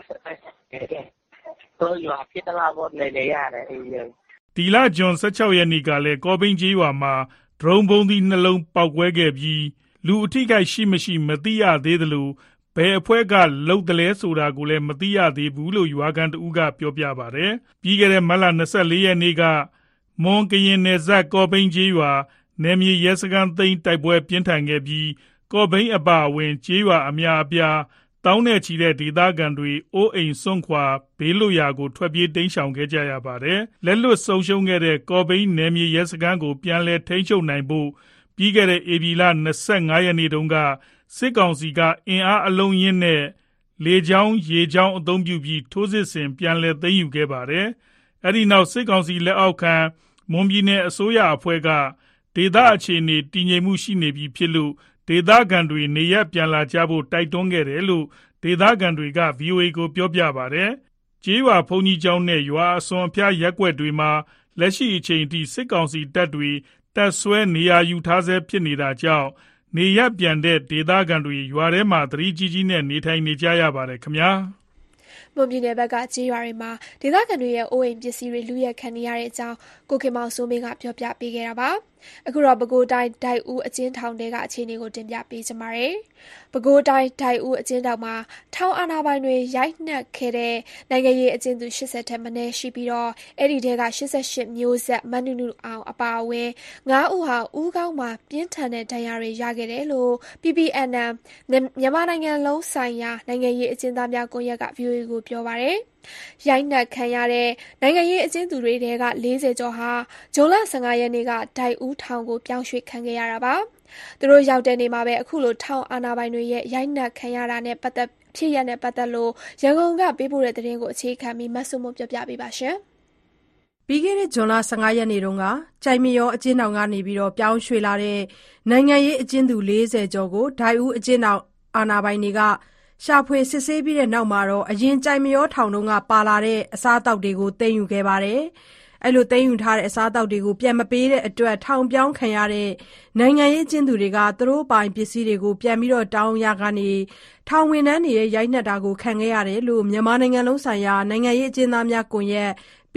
tôi vừa biết là một này à đấy ဒီလဂျွန်16ရက်နေ့ကလည်းကော်ပိန်းကျေးရွာမှာဒရုန်းဘုံးသီးနှလုံးပေါက်ကွဲခဲ့ပြီးလူအထိကိရှိမရှိမသိရသေးသလိုဘယ်အဖွဲ့ကလှုပ်တယ်လဲဆိုတာကိုလည်းမသိရသေးဘူးလို့ရွာကန်တဦးကပြောပြပါတယ်ပြီးခဲ့တဲ့မတ်လ24ရက်နေ့ကမွန်ကရင်နယ်စပ်ကော်ပိန်းကျေးရွာနယ်မြေရဲစခန်းသိမ်းတိုက်ပွဲပြင်းထန်ခဲ့ပြီးကော်ပိန်းအပါအဝင်ကျေးရွာအများအပြားတောင်းနဲ့ချီတဲ့ဒေသခံတွေအိုးအိမ်စွန့်ခွာဘေးလွတ်ရာကိုထွက်ပြေးတိမ်းရှောင်ခဲ့ကြရပါတယ်။လက်လွတ်ဆုံးရှုံးခဲ့တဲ့ကော်ပိန်းနယ်မြေရဲစခန်းကိုပြန်လည်ထိန်းချုပ်နိုင်ဖို့ပြီးခဲ့တဲ့ဧပြီလ25ရက်နေ့တုန်းကစစ်ကောင်စီကအင်အားအလုံးရင်းနဲ့လေကြောင်းရေကြောင်းအသုံးပြုပြီးထိုးစစ်ဆင်ပြန်လည်သိမ်းယူခဲ့ပါတယ်။အဲဒီနောက်စစ်ကောင်စီလက်အောက်ခံမွန်ပြည်နယ်အစိုးရအဖွဲ့ကဒေသအခြေအနေတည်ငြိမ်မှုရှိနေပြီဖြစ်လို့ဒေသခံတွေနေရပြန်လာကြဖို့တိုက်တွန်းခဲ့တယ်လို့ဒေသခံတွေက VOA ကိုပြောပြပါတယ်။ကျေးရွာဘုံကြီးကျောင်းနဲ့ရွာအစွန်အဖျားရက်ွက်တွေမှာလက်ရှိအချိန်ထိစစ်ကောင်စီတပ်တွေတပ်ဆွဲနေရာယူထားဆဲဖြစ်နေတာကြောင့်နေရပြန်တဲ့ဒေသခံတွေရွာထဲမှာသတိကြီးကြီးနဲ့နေထိုင်နေကြရပါတယ်ခင်ဗျာ။မွန်ပြည်နယ်ဘက်ကကြေးရွာတွေမှာဒေသခံတွေရဲ့အိုးအိမ်ပစ္စည်းတွေလူရက်ခံနေရတဲ့အကြောင်းကိုခင်မောင်စိုးမင်းကပြောပြပေးခဲ့တာပါ။အခုတော့ပဲခူးတိုင်းဒိုက်ဦးအကျဉ်းထောင်တွေကအခြေအနေကိုတင်ပြပေးချင်ပါတယ်။ပဲခူးတိုင်းဒိုက်ဦးအကျဉ်းထောင်မှာထောင်အာဏာပိုင်တွေရိုက်နှက်ခဲ့တဲ့နိုင်ငံရေးအကျဉ်းသူ80ထက်မနည်းရှိပြီးတော့အဲ့ဒီထဲက88မျိုးဆက်မနုနုအောင်အပါအဝင်9ဦးဟာဦးခေါင်းမှာပြင်းထန်တဲ့ဒဏ်ရာတွေရခဲ့တယ်လို့ PPNM မြန်မာနိုင်ငံလုံးဆိုင်ရာနိုင်ငံရေးအကျဉ်းသားများကွန်ရက်က VOA ကိုပြောပါတယ်။ရိုက်နှက်ခံရတဲ့နိုင်ငံရေးအကျဉ်းသူတွေထဲက40ကျော်ဟာဇွန်လ15ရက်နေ့ကဒိုက်ဦးထောင်ကိုပြောင်းရွှေ့ခံခဲ့ရတာပါ။သူတို့ရောက်တဲ့နေ့မှာပဲအခုလိုထောင်အာဏာပိုင်တွေရဲ့ရိုက်နှက်ခံရတာနဲ့ပတ်သက်ဖြစ်ရတဲ့ပတ်သက်လို့ရန်ကုန်ကပေးပို့တဲ့သတင်းကိုအခြေခံပြီးမဆုမပြောပြပေးပါရှင်။ပြီးခဲ့တဲ့ဇွန်လ15ရက်နေ့တုန်းကကြိုင်မရောအကျဉ်းထောင်ကနေပြီးတော့ပြောင်းရွှေ့လာတဲ့နိုင်ငံရေးအကျဉ်းသူ40ကျော်ကိုဒိုက်ဦးအကျဉ်းထောင်အာဏာပိုင်တွေကရှာဖွေစစ်ဆေးပြီးတဲ့နောက်မှာတော့အရင်ကြိုင်မရောထောင်တုန်းကပါလာတဲ့အစားအသောက်တွေကိုသိမ်းယူခဲ့ပါတယ်။အဲ့လိုသိမ်းယူထားတဲ့အစားအသောက်တွေကိုပြန်မပေးတဲ့အတွက်ထောင်ပြောင်းခံရတဲ့နိုင်ငံရေးအကျဉ်းသူတွေကသူတို့ပိုင်ပစ္စည်းတွေကိုပြန်ပြီးတော့တောင်းရကနေထောင်ဝင်နှန်းတွေရဲ့ရိုက်နှက်တာကိုခံခဲ့ရတယ်လို့မြန်မာနိုင်ငံလုံးဆိုင်ရာနိုင်ငံရေးအကျဉ်းသားများကွန်ရက်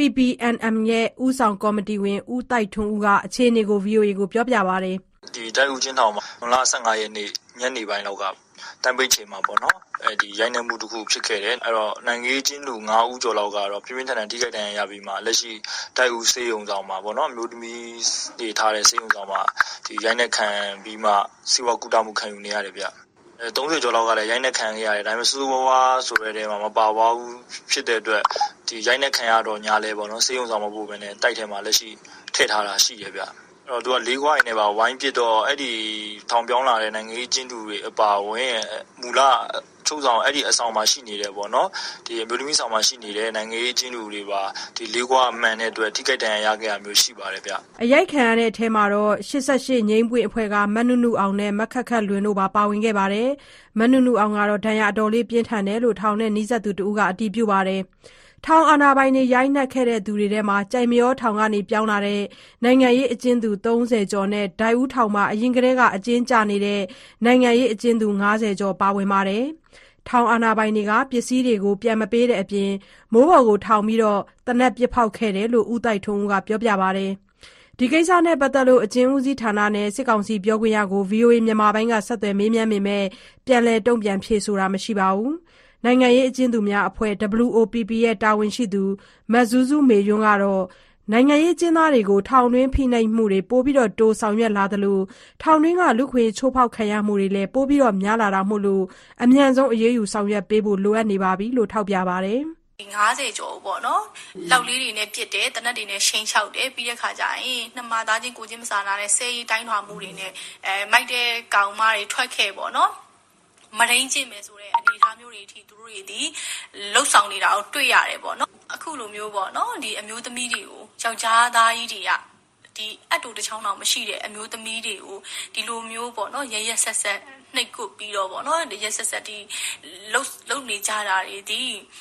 PPNM ရဲ့ဦးဆောင်ကော်မတီဝင်ဦးတိုက်ထွန်းဦးကအခြေအနေကို VOA ကိုပြောပြပါတယ်။ဒီတိုက်ဦးချင်းထောင်မှာလ15ရက်နေ့ညနေပိုင်းလောက်ကတံပိတ်ချိန်မှာပေါ့နော်ဒီရိုက်နှက်မှုတစ်ခုဖြစ်ခဲ့တယ်အဲ့တော့နိုင်ငံရေးချင်းလူ9ဦးကျော်လောက်ကတော့ပြင်းပြင်းထန်ထန်ထိခိုက်ဒဏ်ရာရပြီးမှလက်ရှိတိုက်ဦးစေးုံဆောင်မှာပေါ့နော်မျိုးသမီးတွေထားတဲ့စေးုံဆောင်မှာဒီရိုက်နှက်ခံပြီးမှစီဝါကူတာမှုခံယူနေရတယ်ဗျ30ကျော်လောက်ကလည်းရိုက်နှက်ခံရတယ်ဒါပေမဲ့စူးဝါးဆိုတဲ့နေရာမှာမပါပါဘူးဖြစ်တဲ့အတွက်ဒီရိုက်နှက်ခံရတော့ညာလဲပေါ့နော်စေးုံဆောင်မပို့ဘဲနဲ့တိုက်ထဲမှာလက်ရှိထည့်ထားတာရှိရဗျအဲ့တော့သူက၄ခွားနေပါဝိုင်းပစ်တော့အဲ့ဒီထောင်ပြောင်းလာတဲ့နိုင်ငံရေးကျင်းသူတွေအပါဝင်မူလချုပ်ဆောင်အဲ့ဒီအဆောင်မှာရှိနေတယ်ပေါ့နော်ဒီမျိုးသမီးဆောင်မှာရှိနေတဲ့နိုင်ငံရေးကျင်းသူတွေပါဒီ၄ခွားအမှန်တဲ့အတွက်ထိခိုက်ဒဏ်ရာရခဲ့ရမျိုးရှိပါတယ်ဗျအရိုက်ခံရတဲ့အထဲမှာတော့88ငိမ့်ပွင့်အဖွဲ့ကမနုနုအောင်နဲ့မခက်ခက်လွင်တို့ပါဝင်ခဲ့ပါတယ်မနုနုအောင်ကတော့ဒဏ်ရာအတော်လေးပြင်းထန်တယ်လို့ထောင်နဲ့နှိစက်သူတို့ကအတည်ပြုပါတယ်ထောင်အာဏာပိုင်တွေရိုက်နှက်ခဲ့တဲ့သူတွေထဲမှာကြိုင်မရောထောင်ကနေပြောင်းလာတဲ့နိုင်ငံရေးအကျဉ်းသူ30ကျော်နဲ့ဒိုက်ဦးထောင်မှာအရင်ကတည်းကအကျဉ်းကျနေတဲ့နိုင်ငံရေးအကျဉ်းသူ50ကျော်ပါဝင်ပါတယ်။ထောင်အာဏာပိုင်တွေကပစ္စည်းတွေကိုပြန်မပေးတဲ့အပြင်မိုးပေါ်ကိုထောင်ပြီးတော့တနက်ပစ်ဖောက်ခဲ့တယ်လို့ဦးတိုက်ထွန်းဦးကပြောပြပါတယ်။ဒီကိစ္စနဲ့ပတ်သက်လို့အကျဉ်းဦးစီးဌာနနဲ့စစ်ကောင်စီပြောခွင့်ရကို VOA မြန်မာပိုင်းကဆက်သွယ်မေးမြန်းပေမဲ့ပြန်လည်တုံ့ပြန်ဖြေဆိုတာမရှိပါဘူး။နိုင်ငံရေးအကျဉ်းသူများအဖွဲ့ WOPP ရဲ့တာဝန်ရှိသူမဇူးဇူးမေယွန်းကတော့နိုင်ငံရေးအကျဉ်းသားတွေကိုထောင်တွင်းဖိနှိပ်မှုတွေပိုပြီးတော့တိုးဆောင်ရွက်လာသလိုထောင်တွင်းကလူခွေချိုးဖောက်ခံရမှုတွေလည်းပိုပြီးတော့များလာတာမို့လို့အမြန်ဆုံးအရေးယူဆောင်ရွက်ပေးဖို့လိုအပ်နေပါပြီလို့ထောက်ပြပါတယ် 50ကျော်ပေါ့နော်လောက်လေးတွေနဲ့ပြစ်တယ်တနက်တွေနဲ့ရှိန်ချောက်တယ်ပြီးတဲ့ခါကျရင်နှမသားချင်းကိုချင်းမစာနာတဲ့ဆဲရီတိုင်းထွာမှုတွေနဲ့မိုက်တဲ့ကောင်မတွေထွက်ခဲ့ပေါ့နော်မရင်းကျင့်မယ်ဆိုတဲ့အနေအထားမျိုးတွေအထိသူတို့တွေဒီလှုပ်ဆောင်နေတာကိုတွေ့ရတယ်ပေါ့နော်အခုလိုမျိုးပေါ့နော်ဒီအမျိုးသမီးတွေကိုယောက်ျားသားကြီးတွေကဒီအတူတချောင်းတောင်မရှိတဲ့အမျိုးသမီးတွေကိုဒီလိုမျိုးပေါ့နော်ရရဆက်ဆက်နှိပ်ကွပ်ပြီးတော့ပေါ့နော်ရရဆက်ဆက်ဒီလှုပ်နေကြတာတွေဒီမ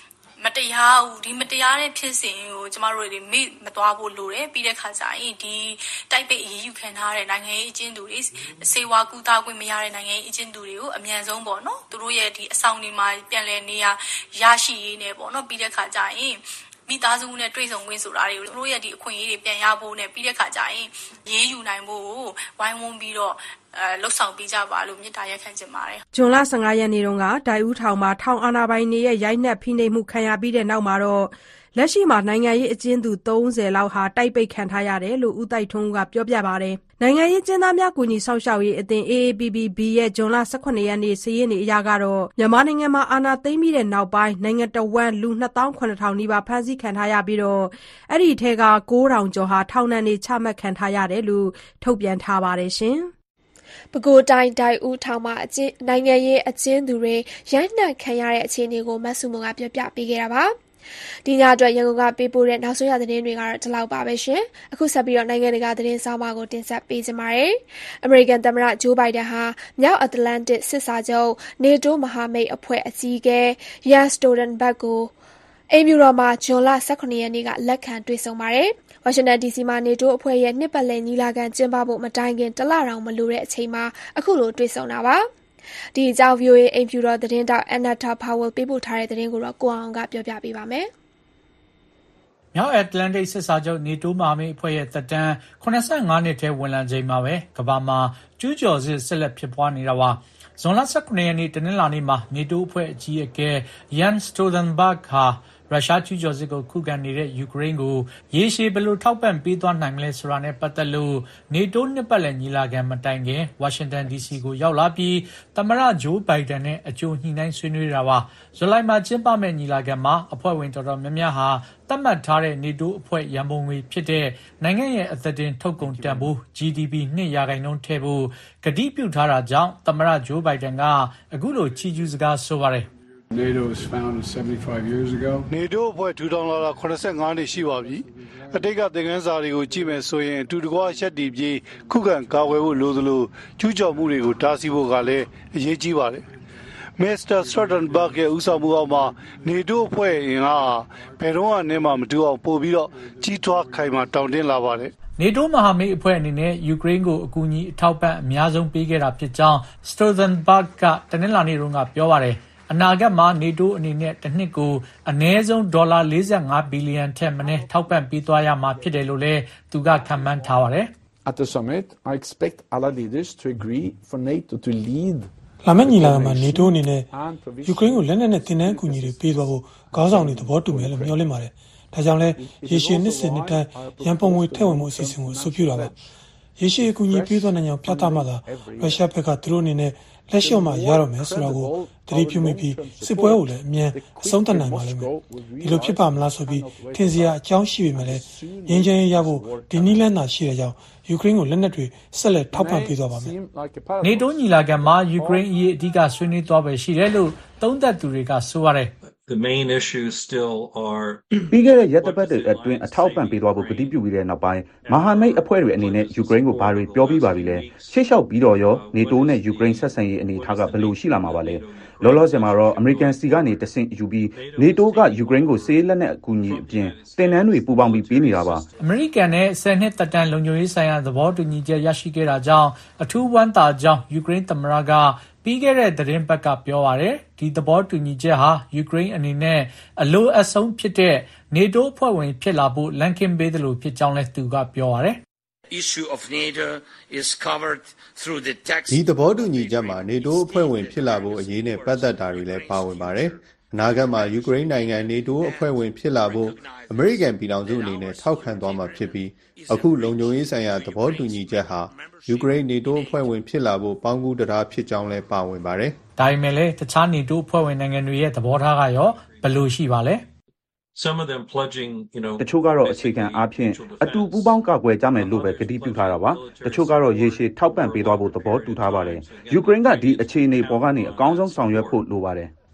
မတရားဘူးဒီမတရားတဲ့ဖြစ်စဉ်ကိုကျမတို့တွေမေ့မသွားဖို့လိုတယ်ပြီးတဲ့ခါကျရင်ဒီတိုက်ပိတ်အရေးယူခံထားတဲ့နိုင်ငံရေးအကျဉ်းသူတွေစေဝါကူတာခွင့်မရတဲ့နိုင်ငံရေးအကျဉ်းသူတွေကိုအမြန်ဆုံးပေါ့နော်သူတို့ရဲ့ဒီအဆောင်တွေမှာပြန်လည်နေရရှိရေးနဲ့ပေါ့နော်ပြီးတဲ့ခါကျရင်မိသားစုနဲ့တွေ့ဆုံခွင့်ဆိုတာတွေကိုသူတို့ရဲ့ဒီအခွင့်အရေးတွေပြန်ရဖို့နဲ့ပြီးတဲ့ခါကျရင်ရေးယူနိုင်ဖို့ဝိုင်းဝန်းပြီးတော့လှုပ်ဆောင်ပေးကြပါလို့မြစ်တာရက်ခံချင်ပါတယ်။ဇွန်လ15ရက်နေ့တုန်းကဒိုက်ဦးထောင်မှာထောင်အာဏာပိုင်တွေရဲ့ရိုက်နှက်ဖိနှိပ်မှုခံရပြီးတဲ့နောက်မှာတော့လက်ရှိမှာနိုင်ငံရေးအကျဉ်းသူ30လောက်ဟာတိုက်ပိတ်ခံထားရတယ်လို့ဦးတိုက်ထွန်းကပြောပြပါတယ်။နိုင်ငံရေးကျဉ်းသားများကူညီဆောင်ရှောက်ရေးအသင်း AAPPB ရဲ့ဇွန်လ18ရက်နေ့စာရင်းတွေအရကတော့မြန်မာနိုင်ငံမှာအာဏာသိမ်းပြီးတဲ့နောက်ပိုင်းနိုင်ငံတော်ဝန်လူ28000နီးပါးဖမ်းဆီးခံထားရပြီးတော့အဲ့ဒီထဲက9000ကျော်ဟာထောင်ဒဏ်တွေချမှတ်ခံထားရတယ်လို့ထုတ်ပြန်ထားပါတယ်ရှင်။ပဲခူးတိုင်းဒိုက်ဦးထောင်မှာနိုင်ငံရေးအကျဉ်းသူတွေရိုက်နှက်ခံရတဲ့အခြေအနေကိုမဆုမွန်ကပြောပြပေးခဲ့တာပါ။ဒီညအတွက်ရန်ကုန်ကပေးပို့တဲ့နောက်ဆုံးရသတင်းတွေကတော့ဒီလောက်ပါပဲရှင်။အခုဆက်ပြီးတော့နိုင်ငံတကာသတင်းဆောင်မကိုတင်ဆက်ပေးကြပါမယ်။အမေရိကန်သမ္မတဂျိုးဘိုင်ဒန်ဟာမြောက်အတ္တလန္တစ်စစ်စာချုပ် NATO မဟာမိတ်အဖွဲ့အကြီးအကဲ Jens Stoltenberg ကိုအိမ်ဖြူတော်မှာဇွန်လ18ရက်နေ့ကလက်ခံတွေ့ဆုံပါတယ်။ဝါရှင်တန် DC မှာ NATO အဖွဲ့ရဲ့နှစ်ပတ်လည်ညီလာခံကျင်းပဖို့မတိုင်ခင်တလတောင်မလိုတဲ့အချိန်မှာအခုလိုတွေ့ဆုံတာပါ။ဒီအကြောင်း VOA အိမ်ဖြူတော်သတင်းတောက် Anata Powell ပေးပို့ထားတဲ့သတင်းကိုတော့ကိုအောင်ကပြောပြပေးပါမယ်။မြောက်အတ္တလန္တိတ်စစ်စာချုပ် NATO မဟာမိတ်အဖွဲ့ရဲ့သက်တမ်း85နှစ်ထဲဝင်လာချိန်မှာပဲကမ္ဘာမှာကျူးကျော်စစ်ဆက်လက်ဖြစ်ပွားနေတာပါ။ဇွန်လ18ရက်နေ့တနင်္လာနေ့မှာ NATO အဖွဲ့အကြီးအကဲ Jens Stoltenberg ဟာရုရှားကျူးကျော်စစ်ကိုခုခံနေတဲ့ယူကရိန်းကိုရေရှည်ဘယ်လိုထောက်ပံ့ပေးသွားနိုင်မလဲဆိုတာနဲ့ပတ်သက်လို့ NATO နှစ်ပတ်လည်ညီလာခံမတိုင်ခင်ဝါရှင်တန် DC ကိုရောက်လာပြီးသမ္မတဂျိုးဘိုင်ဒန်နဲ့အကြိုညှိနှိုင်းဆွေးနွေးတာပါ။ဇူလိုင်မှာကျင်းပမယ့်ညီလာခံမှာအဖွဲ့ဝင်တော်တော်များများဟာသတ်မှတ်ထားတဲ့ NATO အဖွဲ့ရန်ပုံငွေဖြစ်တဲ့နိုင်ငံရဲ့အသက်တင်ထုတ်ကုန်တန်ဖိုး GDP 2% ထည့်ဖို့ကတိပြုထားတာကြောင့်သမ္မတဂျိုးဘိုင်ဒန်ကအခုလိုချီးကျူးစကားဆိုပါတယ် NATO was founded 75 years ago. NATO အဖွဲ့ထူထောင်လာတာ85နှစ်ရှိပါပြီ။အတိတ်ကသင်ခန်းစာတွေကိုကြည့်မယ်ဆိုရင်အတူတကွရက်တည်ပြီးခုခံကာကွယ်ဖို့လိုသလိုကျူးကျော်မှုတွေကိုတားဆီးဖို့ကလည်းအရေးကြီးပါတယ်။ Mr. Stoltenberg ရဲ့ဦးဆောင်မှုအောက်မှာ NATO အဖွဲ့အင်အားဘယ်တော့မှမတူအောင်ပို့ပြီးတော့ကြီးထွားခိုင်မာတောင့်တင်းလာပါတယ်။ NATO မဟာမိတ်အဖွဲ့အနေနဲ့ယူကရိန်းကိုအကူအညီအထောက်ပံ့အများဆုံးပေးခဲ့တာဖြစ်ကြောင်း Stoltenberg ကတနင်္လာနေ့တုန်းကပြောပါတယ်။အနာဂတ်မှာ NATO အနေနဲ့တစ်နှစ်ကိုအနည်းဆုံးဒေါ်လာ45ဘီလီယံထက်မနည်းထောက်ပံ့ပေးသွားရမှာဖြစ်တယ်လို့လည်းသူကခန့်မှန်းထားပါတယ်။ At the summit, I expect other leaders to agree for NATO to lead. လာမယ့်ညီလာခံမှာ NATO အနေနဲ့ယူကရိန်းကိုလက်နက်နဲ့သင်တန်းအကူအညီတွေပေးသွားဖို့ခေါင်းဆောင်တွေသဘောတူမယ်လို့မျှော်လင့်ပါတယ်။ဒါကြောင့်လည်းရေရှည်နှစ်စဉ်နှစ်တိုင်းရန်ပုံငွေထည့်ဝင်မှုအစီအစဉ်ကိုအဆိုပြုတာပါ။ရေရှည်အကူအညီပေးသွားနိုင်အောင်ပြသမှသာရုရှားဘက်ကသူတို့အနေနဲ့လက်လျှော့မှရတော့မယ်ဆိုတာကိုတတိပြုမိပြီးစစ်ပွဲကိုလည်းအမြန်အဆုံးသတ်နိုင်ပါလိမ့်မယ်။ဒီလိုဖြစ်ပါမလားဆိုပြီးထင်စရာအကြောင်းရှိပေမဲ့လည်းငြိမ်းချမ်းရေးရဖို့ဒီနည်းလမ်းသာရှိတဲ့ကြောင့်ယူကရိန်းကိုလက်နက်တွေဆက်လက်ထောက်ပံ့ပေးသွားပါမယ်။ NATO ညီလာခံမှာယူကရိန်းအရေးအဓိကဆွေးနွေးသွားပဲရှိတယ်လို့သုံးသပ်သူတွေကဆိုပါတယ်။ The main issues still are ပြီးခဲ့တဲ့ရက်သပတ်တွေအတွင်းအထောက်ပံ့ပေးသွားဖို့ကတိပြုပြီးတဲ့နောက်ပိုင်းမဟာမိတ်အဖွဲ့တွေအနေနဲ့ယူကရိန်းကိုဘာတွေပြောပြီးပါပြီလဲရှေ့လျှောက်ပြီးတော့ရော NATO နဲ့ယူကရိန်းဆက်ဆံရေးအနေအထားကဘယ်လိုရှိလာမှာပါလဲလောလောဆယ်မှာတော့အမေရိကန်စီကနေတဆင့်ယူပြီး NATO ကယူကရိန်းကိုစစ်လက်နက်အကူအညီအပြင်တင်နန်းတွေပူးပေါင်းပြီးပေးနေတာပါအမေရိကန်နဲ့10နှစ်သက်တမ်းလုံခြုံရေးဆိုင်ရာသဘောတူညီချက်ရရှိခဲ့တာကြောင့်အထူးဝမ်းသာကြောင်းယူကရိန်းသမ္မတကပြီးခဲ့တဲ့သတင်းပတ်ကပြောပါတယ်ဒီသဘောတူညီချက်ဟာယူကရိန်းအနေနဲ့အလိုအဆုံးဖြစ်တဲ့ NATO အဖွဲ့ဝင်ဖြစ်လာဖို့လမ်းခင်းပေးတယ်လို့ဖြစ်ကြောင်းလည်းသူကပြောပါတယ် issue of NATO is covered through the text ဒီသဘောတူညီချက်မှာ NATO အဖွဲ့ဝင်ဖြစ်လာဖို့အရေးနဲ့ပတ်သက်တာတွေလည်းပါဝင်ပါတယ်အနာဂတ်မှာယူကရိန်းနိုင်ငံ NATO အဖွဲ့ဝင်ဖြစ်လာဖို့အမေရိကန်ပြည်ထောင်စုအနေနဲ့ထောက်ခံသွားမှာဖြစ်ပြီးအခုလုံခြုံရေးဆိုင်ရာသဘောတူညီချက်ဟာယူကရိန်း NATO အဖွဲ့ဝင်ဖြစ်လာဖို့ပေါင်းကူးတရားဖြစ်ကြောင်းလည်းပါဝင်ပါတယ်။ဒါပေမဲ့လည်းတခြား NATO အဖွဲ့ဝင်နိုင်ငံတွေရဲ့သဘောထားကရောဘယ်လိုရှိပါလဲ Some of them pledging, တချို့ကတော့အခြေခံအားဖြင့်အတူပူးပေါင်းကာကွယ်ကြမယ်လို့ပဲကတိပြုထားတာပါတချို့ကတော့ရေရှည်ထောက်ပံ့ပေးသွားဖို့သဘောတူထားပါတယ်ယူကရိန်းကဒီအခြေအနေပေါ်ကနေအကောင်းဆုံးဆောင်ရွက်ဖို့လိုပါတယ်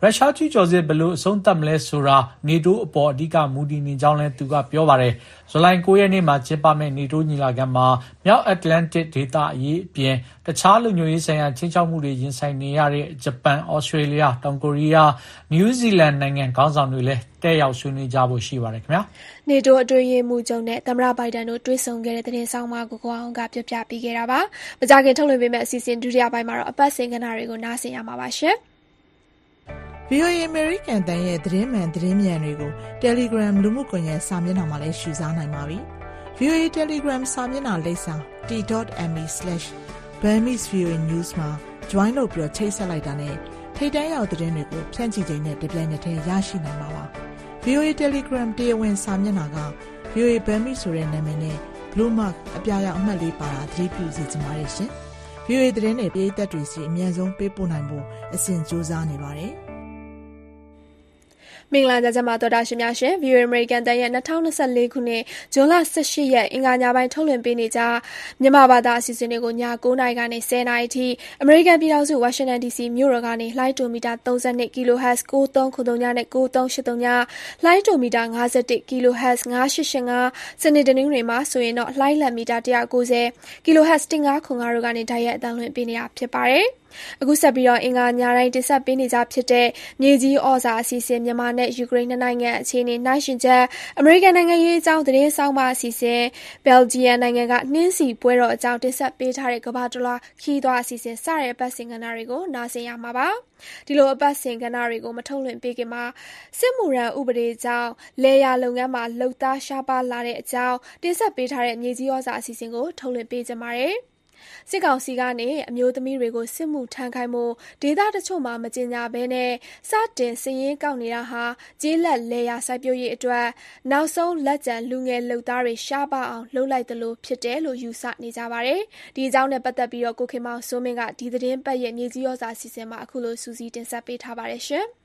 ရုရှားကျူးကျော်စစ်ဘယ်လိုအဆုံးသတ်မလဲဆိုတာနေတိုးအပေါ်အဓိကမူတည်နေကြောင်းလည်းသူကပြောပါတယ်။ဇူလိုင်9ရက်နေ့မှာကျင်းပမယ့်နေတိုးညီလာခံမှာမြောက်အတ္တလန်တစ်ဒေသအရေးအပြင်တခြားလူမျိုးရေးဆိုင်ရာချင်းချောက်မှုတွေရင်ဆိုင်နေရတဲ့ဂျပန်၊ဩစတြေးလျ၊တောင်ကိုရီးယား၊နယူးဇီလန်နိုင်ငံခေါင်းဆောင်တွေလည်းတက်ရောက်ဆွေးနွေးကြဖို့ရှိပါတယ်ခင်ဗျာ။နေတိုးအတွင်းရေးမှူးချုပ်နဲ့သမ္မတဘိုင်ဒန်တို့တွေ့ဆုံခဲ့တဲ့သတင်းဆောင်မကိုကိုအောင်ကပြပြပေးခဲ့တာပါ။မကြာခင်ထုတ်လွှင့်ပေးမယ့်အစီအစဉ်ဒုတိယပိုင်းမှာတော့အပတ်စဉ်ကဏ္ဍတွေကိုနားဆင်ရမှာပါရှင်။ VOA American တန်ရဲ့သတင်းမှန်သတင်းမြန်တွေကို Telegram လူမှုကွန်ရက်စာမျက်နှာမှာလည်းရှုစားနိုင်ပါပြီ။ VOA Telegram စာမျက်နှာလိပ်စာ t.me/Burmese-VOA-News မှာ join လုပ်ပြီးချိတ်ဆက်လိုက်တာနဲ့ထိပ်တန်းရောက်သတင်းတွေကိုဖြန့်ချိချိန်နဲ့တပြိုင်နက်တည်းရရှိနိုင်မှာပါ။ VOA Telegram တရားဝင်စာမျက်နှာက VOA Burmese ဆိုတဲ့နာမည်နဲ့ Blue Mark အပြာရောင်အမှတ်လေးပါတာသတိပြုစီချင်ပါတယ်ရှင်။ VOA သတင်းတွေပြည်သက်တွေစီအမြန်ဆုံးပေးပို့နိုင်ဖို့အစဉ်ကြိုးစားနေပါတယ်။မင်္ဂလာညချမ်းပါတော်တာရှင်များရှင် VOA American တန်ရဲ့2024ခုနှစ်ဇွန်လ18ရက်အင်္ဂါညပိုင်းထုတ်လွှင့်ပေးနေကြမြန်မာဘာသာအစီအစဉ်တွေကိုည9:00နာရီကနေ10:00နာရီထိအမေရိကန်ပြည်ထောင်စုဝါရှင်တန် DC မြို့တော်ကနေလှိုင်းတိုမီတာ32 kHz 9393နဲ့9383လှိုင်းတိုမီတာ51 kHz 9885စနေတနင်္ဂနွေမှာဆိုရင်တော့လှိုင်းလက်မီတာ190 kHz 1505တို့ကနေတိုက်ရိုက်အသံလွှင့်ပေးနေတာဖြစ်ပါတယ်။အခုဆက်ပြီးတော့အင်္ဂါညတိုင်းတင်ဆက်ပေးနေကြဖြစ်တဲ့မြေကြီးဩဇာအစီအစဉ်မြန်မာနဲ့ယူကရိန်းနှစ်နိုင်ငံအခြေအနေနှိုင်းယှဉ်ချက်အမေရိကန်နိုင်ငံရေးအကြောင်းသတင်းဆောင်ပါအစီအစဉ်ဘယ်လ်ဂျီယံနိုင်ငံကနှင်းစီပွဲတော်အကြောင်းတင်ဆက်ပေးထားတဲ့ကမ္ဘာတလွှားခီးသွားအစီအစဉ်စတဲ့အပတ်စဉ်ကဏ္ဍတွေကိုနားဆင်ရမှာပါဒီလိုအပတ်စဉ်ကဏ္ဍတွေကိုမထုတ်လွှင့်ပေးခင်မှာစစ်မှုရန်ဥပဒေကြောင့်လေယာလုပ်ငန်းမှာလှုပ်သားရှားပါလာတဲ့အကြောင်းတင်ဆက်ပေးထားတဲ့မြေကြီးဩဇာအစီအစဉ်ကိုထုတ်လွှင့်ပေးကြပါတယ်စစ်ကောင်စီကနေအမျိုးသမီးတွေကိုစစ်မှုထမ်းခိုင်းမှုဒေသတချို့မှာမကြေညာဘဲနဲ့စတင်စည်ရင်းကောက်နေတာဟာကျေးလက်လေယာစိုက်ပျိုးရေးအတွက်နောက်ဆုံးလက်ကျန်လူငယ်လုပ်သားတွေရှားပါအောင်လှုပ်လိုက်သလိုဖြစ်တယ်လို့ယူဆနေကြပါတယ်။ဒီအကြောင်းနဲ့ပတ်သက်ပြီးတော့ကိုခင်မောင်စိုးမင်းကဒီသတင်းပတ်ရဲ့မြေကြီးဩဇာအစီအစဉ်မှာအခုလိုစူးစီးတင်ဆက်ပေးထားပါတယ်ရှင်။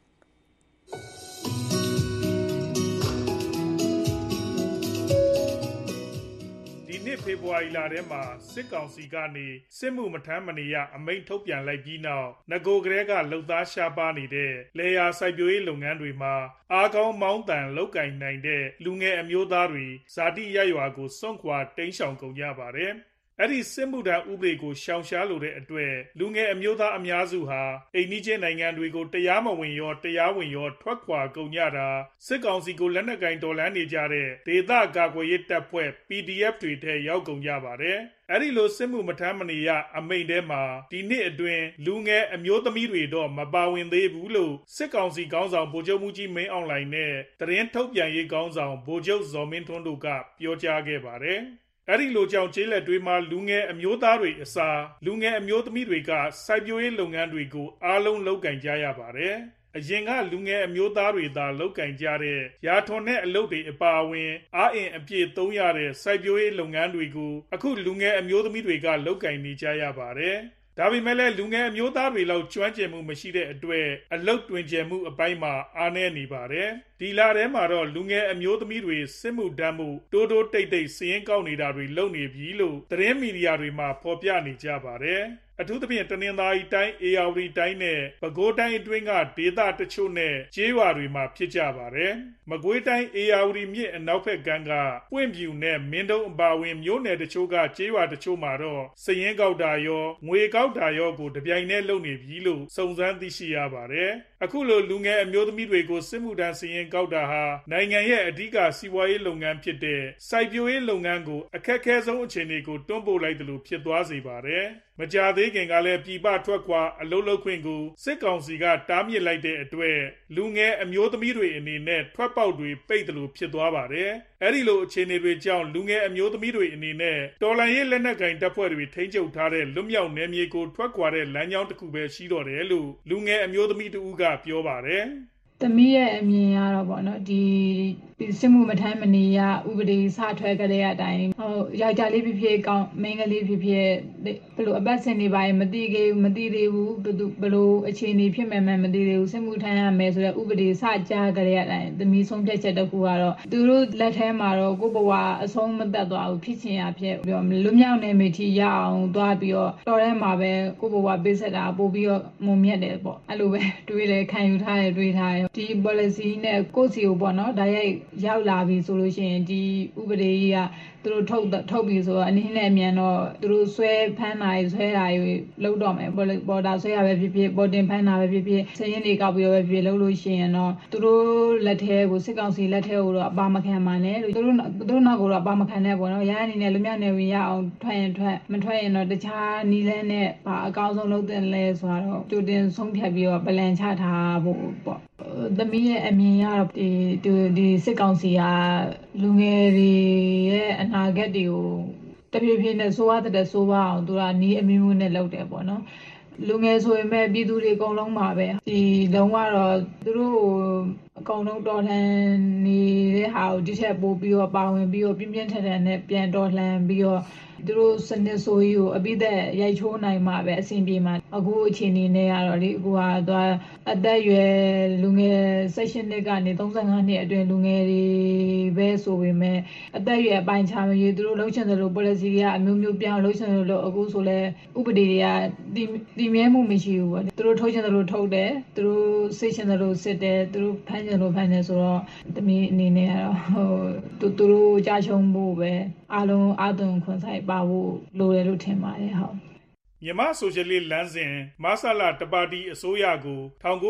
နှစ်ဖေဖော်ဝါရီလထဲမှာစစ်ကောင်စီကနေစစ်မှုမထမ်းမနေရအမိန့်ထုတ်ပြန်လိုက်ပြီးနောက်နဂိုကလေးကလှုပ်သားရှားပါနေတဲ့လေယာစိုက်ပျိုးရေးလုပ်ငန်းတွေမှာအားကောင်းမောင်းတန်လောက်ကင်နိုင်တဲ့လူငယ်အမျိုးသားတွေဇာတိရရွာကိုစွန့်ခွာတိမ်းရှောင်ကုန်ကြပါတယ်။အဲ့ဒီစစ်မှုထမ်းဥပဒေကိုရှောင်ရှားလိုတဲ့အတွက်လူငယ်အမျိုးသားအများစုဟာအိမ်နီးချင်းနိုင်ငံတွေကိုတရားမဝင်ရောတရားဝင်ရောထွက်ခွာကုန်ကြတာစစ်ကောင်စီကိုလက်နက်ကင်တော်လှန်နေကြတဲ့ဒေသကာကွယ်ရေးတပ်ဖွဲ့ PDF တွေထဲရောက်ကုန်ကြပါတယ်။အဲ့ဒီလိုစစ်မှုမထမ်းမနေရအမိန့်ထဲမှာဒီနှစ်အတွင်းလူငယ်အမျိုးသမီးတွေတော့မပါဝင်သေးဘူးလို့စစ်ကောင်စီခေါင်းဆောင်ဗိုလ်ချုပ်မှူးကြီးမင်းအောင်လှိုင်နဲ့သတင်းထုတ်ပြန်ရေးခေါင်းဆောင်ဗိုလ်ချုပ်ဇော်မင်းထွန်းတို့ကပြောကြားခဲ့ပါတယ်။အဲ့ဒီလိုကြောင့်ကျေးလက်တွေမှာလူငယ်အမျိုးသားတွေအစားလူငယ်အမျိုးသမီးတွေကစိုက်ပျိုးရေးလုပ်ငန်းတွေကိုအားလုံးလုပ်ကင်ကြရပါတယ်။အရင်ကလူငယ်အမျိုးသားတွေသာလုပ်ကင်ကြတဲ့ရာထွန်တဲ့အလုပ်တွေအပါအဝင်အားအင်အပြည့်သုံးရတဲ့စိုက်ပျိုးရေးလုပ်ငန်းတွေကိုအခုလူငယ်အမျိုးသမီးတွေကလုပ်ကင်နေကြရပါတယ်။ဒါပေမဲ့လည်းလူငယ်အမျိုးသားတွေလောက်ကျွမ်းကျင်မှုမရှိတဲ့အတွက်အလုတ်တွင်ကျယ်မှုအပိုင်းမှာအားနည်းနေပါတယ်။ဒီလထဲမှာတော့လူငယ်အမျိုးသမီးတွေစစ်မှုထမ်းမှုတိုးတိုးတိတ်တိတ်စည်ရင်းကောက်နေတာတွေလုပ်နေပြီလို့သတင်းမီဒီယာတွေမှာဖော်ပြနေကြပါတယ်။အထူးသဖြင့်တနင်္သာရီတိုင်း၊ဧရာဝတီတိုင်းနဲ့ပဲခူးတိုင်းအတွင်းကဒေသတချို့နဲ့ကျေးရွာတွေမှာဖြစ်ကြပါတယ်။မကွေးတိုင်းဧရာဝတီမြစ်အနောက်ဘက်ကမ်းကပွင့်ဖြူနဲ့မင်းတုံးအပါအဝင်မြို့နယ်တချို့ကကျေးရွာတချို့မှာတော့စည်ရင်းကောက်တာရောငွေကောက်တာရောကိုတပြိုင်တည်းလုပ်နေပြီလို့စုံစမ်းသိရှိရပါတယ်။အခုလိုလူငယ်အမျိုးသမီးတွေကိုစစ်မှုထမ်းစည်ရင်းကောက်တာဟာနိုင်ငံရဲ့အဓိကစီးပွားရေးလုပ်ငန်းဖြစ်တဲ့စိုက်ပျိုးရေးလုပ်ငန်းကိုအခက်အခဲဆုံးအခြေအနေကိုတွန်းပို့လိုက်တယ်လို့ဖြစ်သွားစေပါတယ်။မကြာသေးခင်ကလည်းပြည်ပထွက်ခွာအလုပ်လုပ်ခွင့်ကိုစစ်ကောင်စီကတားမြစ်လိုက်တဲ့အတွက်လူငယ်အမျိုးသမီးတွေအနေနဲ့ထွက်ပေါက်တွေပိတ်တယ်လို့ဖြစ်သွားပါတယ်။အဲဒီလိုအခြေအနေတွေကြောင့်လူငယ်အမျိုးသမီးတွေအနေနဲ့တော်လှန်ရေးလက်နက်ကင်တပ်ဖွဲ့တွေထိန်းချုပ်ထားတဲ့လွတ်မြောက်နယ်မြေကိုထွက်ခွာတဲ့လမ်းကြောင်းတစ်ခုပဲရှိတော့တယ်လို့လူငယ်အမျိုးသမီးတဦးကပြောပါတယ်။သမီးရဲ့အမြင်ကတော့ပေါ့နော်ဒီစစ်မှုမထမ်းမနေရဥပဒေစထွက်ကြတဲ့အတိုင်းယောက်ျားလေးဖြစ်ဖြစ်ကောင်းမိန်းကလေးဖြစ်ဖြစ်ဘလို့အပတ်စဉ်တွေပါမသိသေးဘူးဘလို့အခြေအနေဖြစ်မှမသိသေးဘူးစစ်မှုထမ်းရမယ်ဆိုတော့ဥပဒေစကြားကြတဲ့အတိုင်းသမီးဆုံးဖြတ်ချက်တစ်ခုကတော့သူတို့လက်ထဲမှာတော့ကိုဘဝအဆုံးမသက်သွားဘူးဖြစ်ချင်ရဖြစ်ပြီးတော့လွမြောက်နေမိထီရအောင်သွားပြီးတော့တော်ထဲမှာပဲကိုဘဝပေးဆက်တာပို့ပြီးတော့မုံမြတ်တယ်ပေါ့အဲ့လိုပဲတွေးတယ်ခံယူထားတယ်တွေးထားတယ်ဒီ policy နဲ့ကိုယ့်စီကိုပေါ့နော်ဒါရိုက်ရောက်လာပြီဆိုလို့ရှိရင်ဒီဥပဒေကြီးကသူတို့ထုတ်ပြီဆိုတော့အနည်းနဲ့အမြန်တော့သူတို့ဆွဲဖမ်းတာဆွဲတာလုပ်တော့မယ်ပေါ်တာဆွဲရပဲဖြစ်ဖြစ်ပေါ်တင်ဖမ်းတာပဲဖြစ်ဖြစ်စရင်တွေကောက်ပြီးတော့ပဲဖြစ်လုပ်လို့ရှိရင်တော့သူတို့လက်ထဲကိုစစ်ကောင်စီလက်ထဲကိုတော့အပါမခံပါနဲ့လို့သူတို့နောက်ကိုတော့အပါမခံနဲ့ပေါ့နော်ရဟန်းအနေနဲ့လူမျိုးနယ်ဝင်ရအောင်ထွက်ရင်ထွက်မထွက်ရင်တော့တခြားနီးလန်းနဲ့အကောင်းဆုံးလုပ်တင်လဲဆိုတော့ကြိုတင်ဆုံးဖြတ်ပြီးတော့ပလန်ချထားဖို့ပေါ့သမီးရဲ့အမြင်ကတော့ဒီစစ်ကောင်စီကလူငယ်တွေရဲ့အနာဂတ်တွေကိုတဖြည်းဖြည်းနဲ့စိုးရတဲ့စိုးရအောင်သူကနီးအမျိုးမျိုးနဲ့လုပ်တယ်ပေါ့နော်လူငယ်ဆိုရင်ပဲပြည်သူတွေအကုန်လုံးပါပဲဒီလုံးဝတော့သူတို့အကုန်လုံးတော်လှန်နေတဲ့ဟာကိုဒီထက်ပိုပြီးတော့ပါဝင်ပြီးတော့ပြင်းပြင်းထန်ထန်နဲ့ပြန်တော်လှန်ပြီးတော့သူတို့စနစ်ဆိုးကြီးကိုအပိသက်ရိုက်ချိုးနိုင်မှာပဲအဆင်ပြေမှာအခုအခြေအနေနဲ့ကတော့လေအခုကတော့အသက်ရွယ်လူငယ်16နှစ်ကနေ35နှစ်အတွင်းလူငယ်တွေပဲဆိုပေမဲ့အသက်ရွယ်အပိုင်းခြားမရေးသူတို့လှုပ်ချင်သလို policy တွေကအမျိုးမျိုးပြောင်းလှုပ်ချင်သလိုအခုဆိုလဲဥပဒေတွေကတည်မြဲမှုမရှိဘူးပေါ့သူတို့ထုတ်ချင်သလိုထုတ်တယ်သူတို့စစ်ချင်သလိုစစ်တယ်သူတို့ဖမ်းချင်သလိုဖမ်းတယ်ဆိုတော့တမီးအနေနဲ့ကတော့သူတို့ကြားရှုံးဖို့ပဲအားလုံးအာသွန်ခွန်ဆိုင်ပါဖို့လိုတယ်လို့ထင်ပါတယ်ဟုတ်မြန်မာဆိုရှယ်လစ်လမ်းစဉ်မဆလာတပါတီအစိုးရကို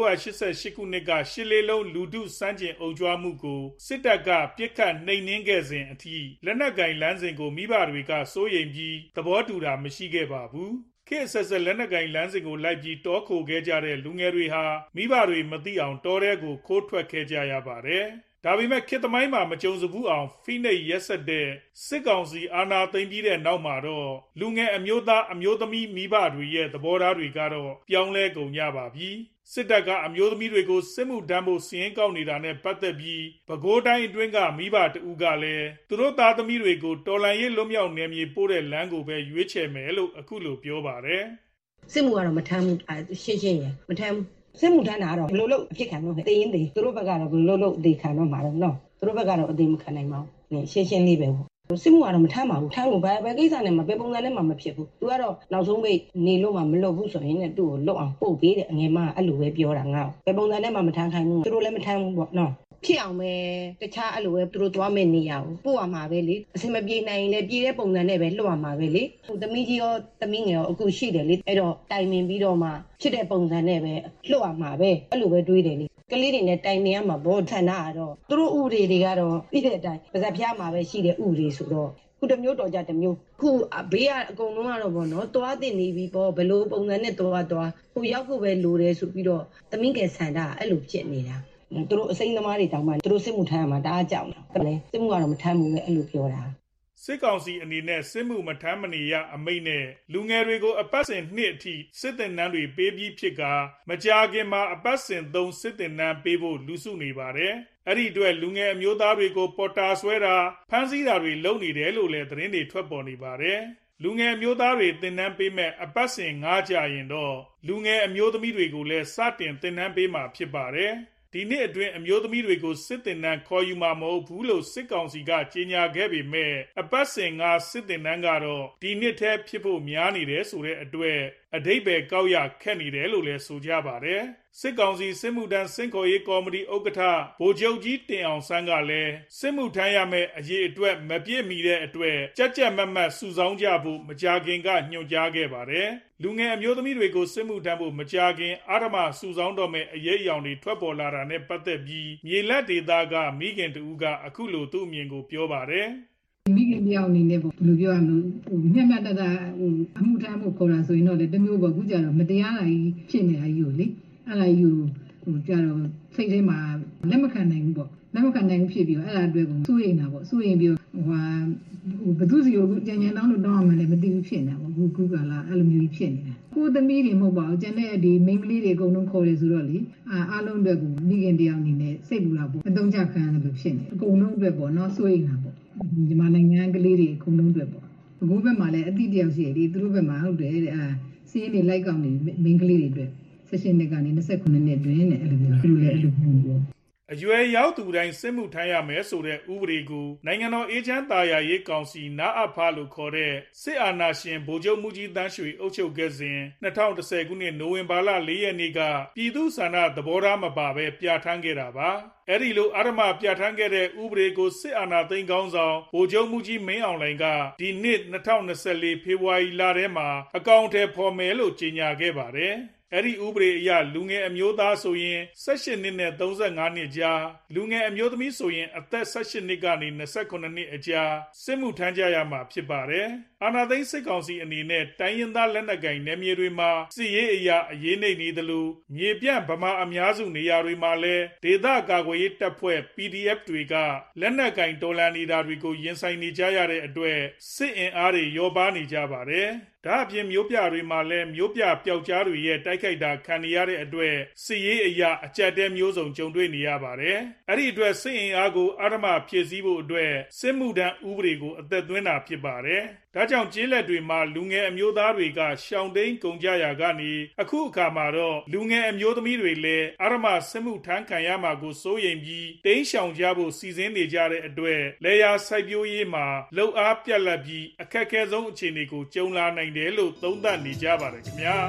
1988ခုနှစ်ကရှစ်လေးလုံးလူထုစန့်ကျင်အုံကြွမှုကိုစစ်တပ်ကပြစ်ခတ်နှိမ်နင်းခဲ့စဉ်အထိလက်နက်ကင်လမ်းစဉ်ကိုမိဘတွေကစိုးရိမ်ပြီးသဘောတူတာမရှိခဲ့ပါဘူးခေတ်ဆက်လက်နက်ကင်လမ်းစဉ်ကိုလိုက်ပြီးတောခိုခဲ့ကြတဲ့လူငယ်တွေဟာမိဘတွေမသိအောင်တောထဲကိုခိုးထွက်ခဲ့ကြရပါတယ်ဒါပေမဲ့ခေတ်သမိုင်းမှာမကြုံစဘူးအောင်ဖိနှိပ်ရက်စက်တဲ့စစ်ကောင်စီအာဏာသိမ်းပြီးတဲ့နောက်မှာတော့လူငယ်အမျိုးသားအမျိုးသမီးမိဘတွေရဲ့သဘောထားတွေကတော့ပြောင်းလဲကုန်ကြပါပြီစစ်တပ်ကအမျိုးသမီးတွေကိုစစ်မှုထမ်းဖို့စီရင်ကောက်နေတာနဲ့ပတ်သက်ပြီးပဲခူးတိုင်းအတွင်းကမိဘတဦးကလည်းသူတို့သားသမီးတွေကိုတော်လှန်ရေးလွတ်မြောက်နယ်မြေပို့တဲ့လမ်းကိုပဲရွေးချယ်မယ်လို့အခုလိုပြောပါတယ်စစ်မှုကတော့မထမ်းဘူးရှင်းရမထမ်းဘူးစစ်မှုထမ်းတာကတော့ဘလို့လို့အဖြစ်ခံတော့တေးရင်တေးသူတို့ဘက်ကတော့ဘလို့လို့အသေးခံတော့မှာတော့နော်သူတို့ဘက်ကတော့အသေးမခံနိုင်ပါဘူးရှင်းလေးပဲစစ်မှုကတော့မထမ်းပါဘူးထမ်းလို့ဘယ်ကိစ္စနဲ့မှဘယ်ပုံစံနဲ့မှမဖြစ်ဘူးသူကတော့နောက်ဆုံးပိတ်နေလို့မှမလွတ်ဘူးဆိုရင်လည်းသူ့ကိုလွတ်အောင်ပို့ပေးတယ်အငယ်မအဲ့လိုပဲပြောတာငါ့ဘယ်ပုံစံနဲ့မှမထမ်းခိုင်းဘူးသူတို့လည်းမထမ်းဘူးပေါ့နော်ဖြစ်အောင်ပဲတခြားအဲ့လိုပဲသူတို့သွားမဲ့နေရအောင်ပို့ရမှာပဲလေအစင်မပြေနိုင်ရင်လည်းပြေတဲ့ပုံစံနဲ့ပဲလွတ်ရမှာပဲလေဟိုသမီးကြီးရောသမီးငယ်ရောအခုရှိတယ်လေအဲ့တော့တိုင်ပင်ပြီးတော့မှဖြစ်တဲ့ပုံစံနဲ့ပဲလွတ်ရမှာပဲအဲ့လိုပဲတွေးတယ်လေကလေးတွေနဲ့တိုင်ပင်ရမှာဘောဌာနကတော့သူတို့ဥပဒေတွေကတော့ပြီးတဲ့အတိုင်းပါဇက်ဖျားမှာပဲရှိတဲ့ဥပဒေဆိုတော့ခုတစ်မျိုးတော်ကြတစ်မျိုးခုဘေးကအကုန်လုံးကတော့ဗောနော်သွားတင်နေပြီပေါ့ဘလို့ပုံစံနဲ့သွားဟိုရောက်ဖို့ပဲလိုတယ်ဆိုပြီးတော့သမီးငယ်ဆန္ဒအဲ့လိုဖြစ်နေတာသူတို့အစိမ်းသမားတွေတောင်မှသူတို့စစ်မှုထမ်းရမှာတအားကြောက်တယ်လေစစ်မှုကတော့မထမ်းဘူးလေအဲ့လိုပြောတာစစ်ကောင်စီအနေနဲ့စစ်မှုမထမ်းမနေရအမိန့်နဲ့လူငယ်တွေကိုအပတ်စဉ်နှစ်အထိစစ်သည်နှန်းတွေပေးပြီးဖြစ်ကမကြာခင်မှာအပတ်စဉ်3စစ်သည်နှန်းပေးဖို့လူစုနေပါတယ်အဲ့ဒီအတွက်လူငယ်အမျိုးသားတွေကိုပေါ်တာဆွဲတာဖမ်းဆီးတာတွေလုပ်နေတယ်လို့လည်းသတင်းတွေထွက်ပေါ်နေပါတယ်လူငယ်အမျိုးသားတွေသင်တန်းပေးမဲ့အပတ်စဉ်9ကြာရင်တော့လူငယ်အမျိုးသမီးတွေကိုလည်းစတင်သင်တန်းပေးမှာဖြစ်ပါတယ်ဒီနှစ်အတွင်းအမျိုးသမီးတွေကိုစစ်တင်နှန်းခေါ်ယူမှာမဟုတ်ဘူးလို့စစ်ကောင်စီကကြေညာခဲ့ပေမဲ့အပတ်စဉ်ကစစ်တင်နှန်းကတော့ဒီနှစ်ထဲဖြစ်ဖို့များနေတယ်ဆိုတဲ့အတွက်အဓိပ္ပာယ်ကောက်ရခက်နေတယ်လို့လည်းဆိုကြပါတယ်စစ်ကောင်စီစစ်မှုထမ်းစင်ခေါ်ရေးကော်မတီဥက္ကဋ္ဌဗိုလ်ချုပ်ကြီးတင်အောင်ဆန်းကလည်းစစ်မှုထမ်းရမယ့်အရေးအတွက်မပြည့်မီတဲ့အတွက်ကြက်ကြက်မတ်မတ်စုဆောင်းကြဖို့မကြာခင်ကညွှန်ကြားခဲ့ပါတယ်လူငယ်အမျိုးသမီးတွေကိုစစ်မှုထမ်းဖို့မကြာခင်အာဓမ္မစုဆောင်းတော့မယ့်အရေးအယောင်တွေထွက်ပေါ်လာတာနဲ့ပတ်သက်ပြီးမြေလက်ဒေသကမိခင်တူကအခုလိုသူ့အမြင်ကိုပြောပါတယ်မိခင်တယောက်အနေနဲ့ပေါ့ဘယ်လိုပြောရမလဲမျက်မျက်တတအမှုထမ်းဖို့ခေါ်တာဆိုရင်တော့လေတမျိုးပေါ့အခုကျတော့မတရားတာကြီးဖြစ်နေတာကြီးကိုလေအဲ့ဒါကြီးကိုကြတော့စိတ်ထဲမှာလက်မခံနိုင်ဘူးပေါ့လက်မခံနိုင်ဖြစ်ပြီးအဲ့ဒါအတွက်ကိုစိုးရိမ်တာပေါ့စိုးရိမ်ပြီးဘသူစီကိုကြံကြံတောင်းလို့တောင်းရမှလည်းမသိဘူးဖြစ်နေတာပေါ့ခုကလာအဲ့လိုမျိုးဖြစ်နေတာကိုသမီးတွေမဟုတ်ပါဘူးကျန်တဲ့ဒီမိန်းကလေးတွေအကုန်လုံးခေါ်တယ်ဆိုတော့လေအားလုံးအတွက်ကိုမိခင်တရားအနေနဲ့စိတ်ပူလာပေါ့အတုံးချခံရတယ်လို့ဖြစ်နေအကုန်လုံးအတွက်ပေါ့နော်စိုးရိမ်တာပေါ့ဒီမှာနိုင်ငံကလေးတွေအကုန်လုံးအတွက်ပေါ့အခုဘက်မှာလည်းအတိတယောက်ရှိတယ်ဒီသူတို့ဘက်မှာဟုတ်တယ်တဲ့စီးရင်တွေလိုက်ကောက်နေမိန်းကလေးတွေအတွက်16နှစ်ကနေ29နှစ်အတွင်းနဲ့အဲ့လိုမျိုးသူတို့လည်းအဲ့လိုမျိုးအရွယ်ရောက်သူတိုင်းစစ်မှုထမ်းရမယ်ဆိုတဲ့ဥပဒေကိုနိုင်ငံတော်အေဂျင့်တာယာရေးကောင်စီနာအဖလို့ခေါ်တဲ့စစ်အာဏာရှင်ဗိုလ်ချုပ်မှုကြီးတန်းရွှေအုပ်ချုပ်ခဲ့စဉ်2010ခုနှစ်နိုဝင်ဘာလ4ရက်နေ့ကပြည်သူ့ဆန္ဒသဘောထားမပါဘဲပြဋ္ဌာန်းခဲ့တာပါအဲ့ဒီလိုအာရမပြဋ္ဌာန်းခဲ့တဲ့ဥပဒေကိုစစ်အာဏာသိမ်းကောင်းဆောင်ဗိုလ်ချုပ်မှုကြီးမင်းအောင်လှိုင်ကဒီနှစ်2024ဖေဖော်ဝါရီလထဲမှာအကောင့်ထဲဖော်မယ်လို့ကြေညာခဲ့ပါတယ်အဲ့ဒီဥပဒေအရလူငယ်အမျိုးသားဆိုရင်18နှစ်နဲ့35နှစ်ကြားလူငယ်အမျိုးသမီးဆိုရင်အသက်18နှစ်ကနေ29နှစ်အကြားစစ်မှုထမ်းကြရမှာဖြစ်ပါတယ်အာဏာသိမ်းစစ်ကောင်စီအနေနဲ့တိုင်းရင်းသားလက်နက်ကိုင်နယ်မြေတွေမှာစစ်ရေးအရာအရေးနှိမ့်နေသလိုမြေပြန့်ဗမာအများစုနေရာတွေမှာလည်းဒေသကာကွယ်ရေးတပ်ဖွဲ့ PDF တွေကလက်နက်ကိုင်တော်လှန်နေတာတွေကိုရင်ဆိုင်နေကြရတဲ့အတွက်စစ်အင်အားတွေလျော့ပါနေကြပါတယ်ဒါအပြင်မြို့ပြတွေမှာလည်းမြို့ပြပျောက်ကြားတွေရဲ့တိုက်ခိုက်တာခံနေရတဲ့အတွက်စစ်ရေးအရာအကြက်တဲမျိုးစုံကြုံတွေ့နေရပါတယ်အဲ့ဒီအတွက်စစ်အင်အားကိုအာရမဖြည့်ဆည်းဖို့အတွက်စစ်မှုထမ်းဥပဒေကိုအသက်သွင်းတာဖြစ်ပါတယ်ဒါကြောင့်ကျေးလက်တွေမှာလူငယ်အမျိုးသားတွေကရှောင်တိန်ကုန်ကြရာကနေအခုအခါမှာတော့လူငယ်အမျိုးသမီးတွေလည်းအာရမစစ်မှုထမ်းခံရမှာကိုစိုးရိမ်ပြီးတိန်ရှောင်ကြဖို့စီစဉ်နေကြတဲ့အတွက်လေယာစိုက်ပျိုးရေးမှာလှုပ်အားပြက်လက်ပြီးအခက်အခဲဆုံးအခြေအနေကိုကြုံလာနိုင်တယ်လို့သုံးသပ်နေကြပါတယ်ခင်ဗျာ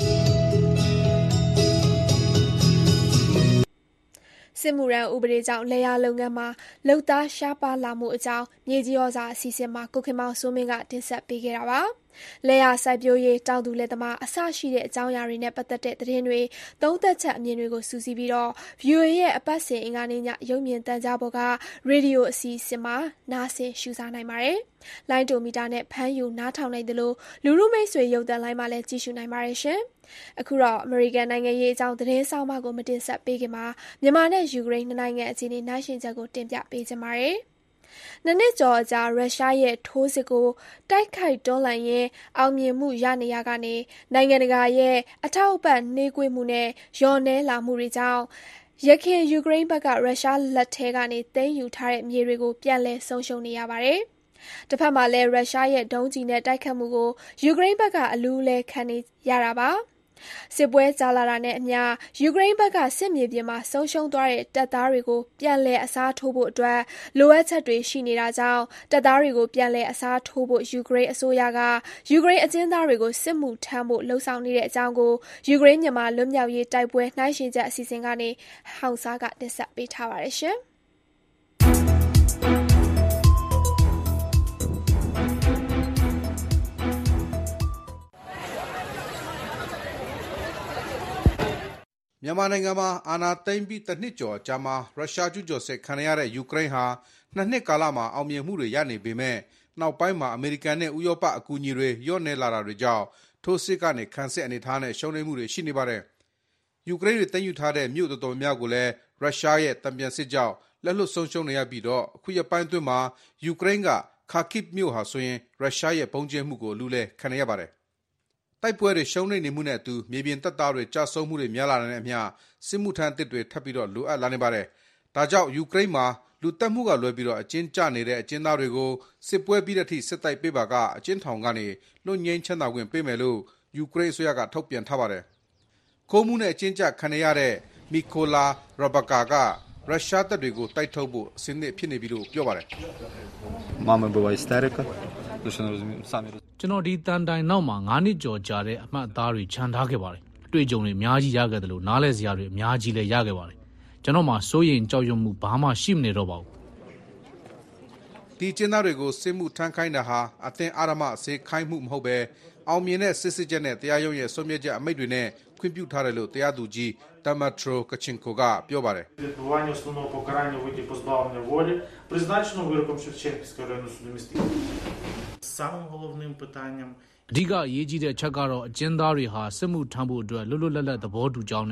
စစ်မှုရန်ဥပဒေကြောင့်လေယာလုပ်ငန်းမှာလုပ်သားရှားပါလာမှုအကြောင်းမြေကြီးဩဇာအစီအစဉ်မှာကိုခင်မောင်စိုးမင်းကတင်ဆက်ပေးခဲ့တာပါလေယာစိုက်ပျိုးရေးတောင်သူလက်သမားအဆရှိတဲ့အကြောင်းအရာတွေနဲ့ပတ်သက်တဲ့သတင်းတွေသုံးသက်ချက်အမြင်တွေကိုစူးစီးပြီးတော့ VOA ရဲ့အပတ်စဉ်အင်္ဂါနေ့ညရုပ်မြင်သံကြားပေါ်ကရေဒီယိုအစီအစဉ်မှာနားဆင်ရှုစားနိုင်ပါတယ်။လိုင်းတိုမီတာနဲ့ဖမ်းယူနားထောင်နိုင်သလိုလူမှုမိတ်ဆွေရုပ်သံလိုင်းမှာလည်းကြည့်ရှုနိုင်ပါတယ်ရှင်။အခုတော့အမေရိကန်နိုင်ငံရေးအကြောင်းသတင်းဆောင်မကိုမတင်ဆက်ပေးခင်မှာမြန်မာနဲ့ယူကရိန်းနိုင်ငံအခြေအနေနှိုင်းယှဉ်ချက်ကိုတင်ပြပေးချင်ပါတယ်။နှစ်ကျော်အကြာရုရှားရဲ့ထိုးစစ်ကိုတိုက်ခိုက်တွန်းလှန်ရင်းအောင်မြင်မှုရနေရကနေနိုင်ငံတကာရဲ့အထောက်အပံ့နှေးကွေးမှုနဲ့လျော့နည်းလာမှုတွေကြောင့်ယခင်ယူကရိန်းဘက်ကရုရှားလက်ထဲကနေသိမ်းယူထားတဲ့မြေတွေကိုပြန်လည်ဆုံးရှုံးနေရပါတယ်။တစ်ဖက်မှာလည်းရုရှားရဲ့ဒုံးကျည်နဲ့တိုက်ခတ်မှုကိုယူကရိန်းဘက်ကအလူးလဲခံနေရတာပါစစ်ပွဲကြာလာတာနဲ့အမျှယူကရိန်းဘက်ကစစ်မြေပြင်မှာဆုံးရှုံးသွားတဲ့တပ်သားတွေကိုပြန်လည်အစားထိုးဖို့အတွက်လိုအပ်ချက်တွေရှိနေတာကြောင့်တပ်သားတွေကိုပြန်လည်အစားထိုးဖို့ယူကရိန်းအစိုးရကယူကရိန်းအကျဉ်းသားတွေကိုစစ်မှုထမ်းဖို့လှုံ့ဆော်နေတဲ့အကြောင်းကိုယူကရိန်းမြန်မာလွတ်မြောက်ရေးတိုက်ပွဲနှိုင်းယှဉ်ချက်အစီအစဉ်ကနေဟောင်စားကတင်ဆက်ပေးထားပါတယ်ရှင်။မြန်မာနိုင်ငံမှာအာဏာသိမ်းပြီးတစ်နှစ်ကျော်ကြာမှာရုရှားကျူးကျော်စစ်ခံရတဲ့ယူကရိန်းဟာနှစ်နှစ်ကာလမှာအောင်မြင်မှုတွေရနေပေမဲ့နောက်ပိုင်းမှာအမေရိကန်နဲ့ဥရောပအကူအညီတွေလျော့နည်းလာတာတွေကြောင့်ထိုးစစ်ကနေခံစစ်အနေထားနဲ့ရှုံးနိမ့်မှုတွေရှိနေပါတယ်။ယူကရိန်းတွေသိမ်းယူထားတဲ့မြို့တော်တော်များကိုလည်းရုရှားရဲ့တံပြန်စစ်ကြောင့်လက်လွတ်ဆုံးရှုံးနေရပြီးတော့အခုရက်ပိုင်းအတွင်းမှာယူကရိန်းကခါကိဗ်မြို့ဟာဆိုရင်ရုရှားရဲ့ပုံကျဲမှုကိုလူလဲခံရပါတယ်။တိုက်ပွဲတွေရှုံးနိမ့်နေမှုနဲ့အတူမြေပြင်တပ်သားတွေကြာဆုံးမှုတွေများလာတဲ့အမျှစစ်မှုထမ်းအသစ်တွေထပ်ပြီးတော့လိုအပ်လာနေပါတယ်။ဒါကြောင့်ယူကရိန်းမှာလူတက်မှုကလွဲပြီးတော့အကျဉ်းကျနေတဲ့အကျဉ်းသားတွေကိုစစ်ပွဲပြီးတဲ့အထိစစ်တိုက်ပေးပါကအကျဉ်းထောင်ကနေလွတ်ငြိမ်းချမ်းသာခွင့်ပေးမယ်လို့ယူကရိန်းအစိုးရကထုတ်ပြန်ထားပါတယ်။ခိုးမှုနဲ့အကျဉ်းကျခံရတဲ့မီကိုလာရဘကာကရုရှားတပ်တွေကိုတိုက်ထုတ်ဖို့အစဉ်သင့်ဖြစ်နေပြီလို့ပြောပါတယ်။ Мама була істерика. Самі ကျွန်တော်ဒီတန်တိုင်နောက်မှာ9နှစ်ကျော်ကြာတဲ့အမှတ်အသားတွေခြံထားခဲ့ပါတယ်။အတွေ့အကြုံတွေအများကြီးရခဲ့တယ်လို့နားလဲစရာတွေအများကြီးလည်းရခဲ့ပါတယ်။ကျွန်တော်မှစိုးရိမ်ကြောက်ရွံ့မှုဘာမှရှိမနေတော့ပါဘူး။ဒီကျင်းသားတွေကိုစစ်မှုထမ်းခိုင်းတာဟာအသင်အာရမစေခိုင်းမှုမဟုတ်ပဲအောင်မြင်တဲ့စစ်စစ်ချက်နဲ့တရားရုံးရဲ့ဆုံးဖြတ်ချက်အမိန့်တွေနဲ့ခွင့်ပြုထားတယ်လို့တရားသူကြီးတမထရိုကချင်ကိုကပြောပါတယ်။ Відбування основного покарання у виді позбавлення волі призначено вироком Шевченківського районного суду міста. Самим головним питанням အဓိကအရေးကြီးတဲ့အချက်ကတော့အကျဉ်းသားတွေဟာစစ်မှုထမ်းဖို့အတွက်လွတ်လွတ်လပ်လပ်သဘောတူကြောင်းနဲ့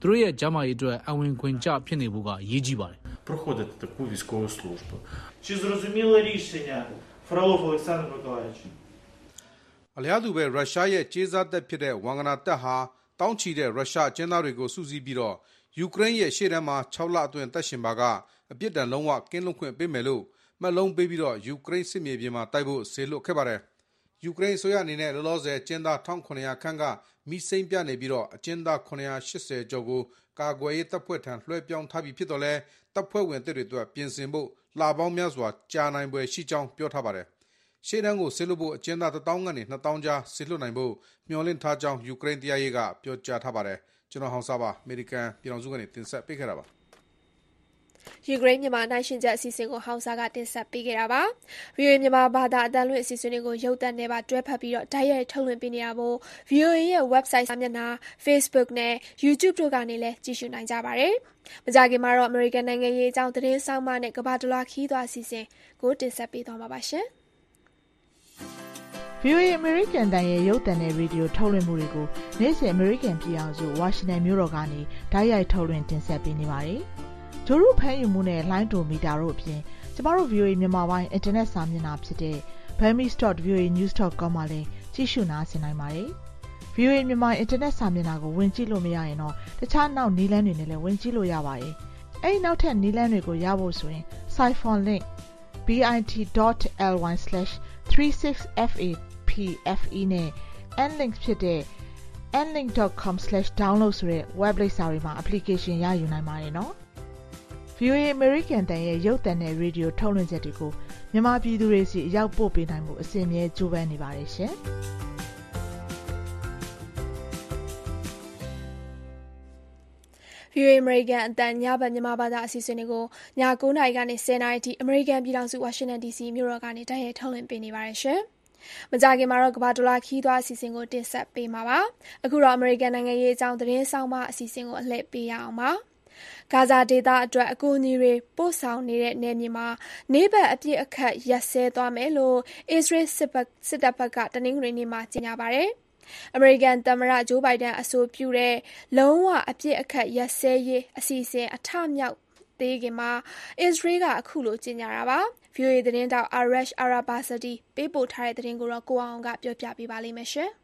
သူတို့ရဲ့ကျန်းမာရေးအတွက်အဝင်ခွင့်ကျဖြစ်နေဖို့ကအရေးကြီးပါတယ် проходити таку військову службу. Чи зрозуміло рішення, Фролов Олександр Миколаївич? အလျားတူပဲရုရှားရဲ့ကြေးစားတပ်ဖြစ်တဲ့ဝမ်ဂနာတပ်ဟာတောင်းချီတဲ့ရုရှားအကျဉ်းသားတွေကိုစုစည်းပြီးတော့ယူကရိန်းရဲ့ရှေ့တန်းမှာ6လအတွင်းတပ်ရှင်ပါကအပြစ်ဒဏ်လုံးဝကင်းလွတ်ခွင့်ပေးမယ်လို့မှတ်လုံးပေးပြီးတော့ယူကရိန်းစစ်မြေပြင်မှာတိုက်ဖို့ဆေလွတ်ခဲ့ပါတယ်ယူကရိန်းဆိုရအနေနဲ့လောလောဆယ်ကျင်းသား1900ခန့်ကမိစိမ့်ပြနေပြီးတော့အကျဉ်းသား980ကျော်ကိုကာကွယ်ရေးတပ်ဖွဲ့ထံလွှဲပြောင်းထားပြီးဖြစ်တော့လဲတပ်ဖွဲ့ဝင်တွေအတွက်ပြင်ဆင်ဖို့လာပေါင်းများစွာကြာနိုင်ပွဲရှိကြောင်းပြောထားပါတယ်ရှေ့တန်းကိုဆေလွတ်ဖို့အကျဉ်းသား1000ကနေ2000ကြားဆေလွတ်နိုင်ဖို့မျှော်လင့်ထားကြောင်းယူကရိန်းတရားရေးကပြောကြားထားပါတယ်ကျွန်တော်ဟောင်စာပါအမေရိကန်ပြည်ထောင်စုကနေတင်ဆက်ပေးခဲ့တာပါယူကရိန်းမြန်မာနိုင်ရှင်ချက်အစီအစဉ်ကိုဟောင်စာကတင်ဆက်ပေးခဲ့တာပါ။ VOA မြန်မာဘာသာအသံလွှင့်အစီအစဉ်တွေကိုရုပ်သံနဲ့ပါတွဲဖက်ပြီးတော့တိုက်ရိုက်ထုတ်လွှင့်ပေးနေရဖို့ VOA ရဲ့ website စာမျက်နှာ Facebook နဲ့ YouTube တို့ကနေလည်းကြည့်ရှုနိုင်ကြပါတယ်။မကြာခင်မှာတော့ American နိုင်ငံရေးအကြောင်းသတင်းဆောင်မနဲ့ကမ္ဘာတလွှာခီးသွားအစီအစဉ်ကိုတင်ဆက်ပေးသွားမှာပါရှင်။ VOA American တန်ရဲ့ရုပ်သံနဲ့ရေဒီယိုထုတ်လွှင့်မှုတွေကိုနေ့စဉ် American ပြည်အောင်စုဝါရှင်တန်မြို့တော်ကနေတိုက်ရိုက်ထုတ်လွှင့်တင်ဆက်ပေးနေပါတယ်။ဂျိုရုဖမ်းယူမှုနဲ့လိုင်းဒိုမီတာတို့အပြင်ကျမတို့ VOA မြန်မာပိုင်းအင်တာနက်စာမျက်နှာဖြစ်တဲ့ burmese.voanews.com မှာလည်းကြည့်ရှုနားဆင်နိုင်ပါတယ်။ VOA မြန်မာအင်တာနက်စာမျက်နှာကိုဝင်ကြည့်လို့မရရင်တော့တခြားနောက်နည်းလမ်းတွေနဲ့လည်းဝင်ကြည့်လို့ရပါတယ်။အဲဒီနောက်ထပ်နည်းလမ်းတွေကိုရဖို့ဆိုရင် Siphon link bit.ly/36fapfe နဲ့ nlink ဖြစ်တဲ့ nlink.com/download ဆိုတဲ့ web လိပ်စာတွေမှာ application ရယူနိုင်ပါတယ်နော်။ VOA American တန်ရဲ့ရုပ်သံနဲ့ရေဒီယိုထုတ်လွှင့်ချက်တွေကိုမြန်မာပြည်သူတွေစီအရောက်ပို့ပေးနိုင်မှုအစဉ်အမြဲကြိုးပမ်းနေပါတယ်ရှင်။ VOA American အတန်ညဘက်မြန်မာဘာသာအစီအစဉ်တွေကိုည9:00နာရီကနေ10:00နာရီအထိ American ပြည်ထောင်စု Washington DC မြို့တော်ကနေတိုက်ရိုက်ထုတ်လွှင့်ပေးနေပါတယ်ရှင်။မကြာခင်မှာတော့ကမ္ဘာတလွှာခီးသွားအစီအစဉ်ကိုတင်ဆက်ပေးမှာပါ။အခုတော့ American နိုင်ငံရေးအကြောင်းသတင်းဆောင်မအစီအစဉ်ကိုအလှည့်ပေးရအောင်ပါ။ဂါဇာဒေသအတွက်အကူအညီတွေပို့ဆောင်နေတဲ့နယ်မြေမှာနေဘက်အပြစ်အခတ်ရပ်စဲသွားမယ်လို့အစ္စရေးစစ်တပ်ဘက်ကတနင်္ဂနွေနေ့မှာကြေညာပါတယ်။အမေရိကန်သမ္မတဂျိုးဘိုင်ဒန်အဆိုပြုတဲ့လုံးဝအပြစ်အခတ်ရပ်စဲရေးအစီအစဉ်အထမြောက်သေးခင်မှာအစ္စရေးကအခုလိုကြေညာတာပါ။ VOA သတင်းတောက် Arash Arabasadi ပေးပို့ထားတဲ့သတင်းကိုတော့ကိုအောင်ကပြောပြပေးပါလိမ့်မယ်ရှင်။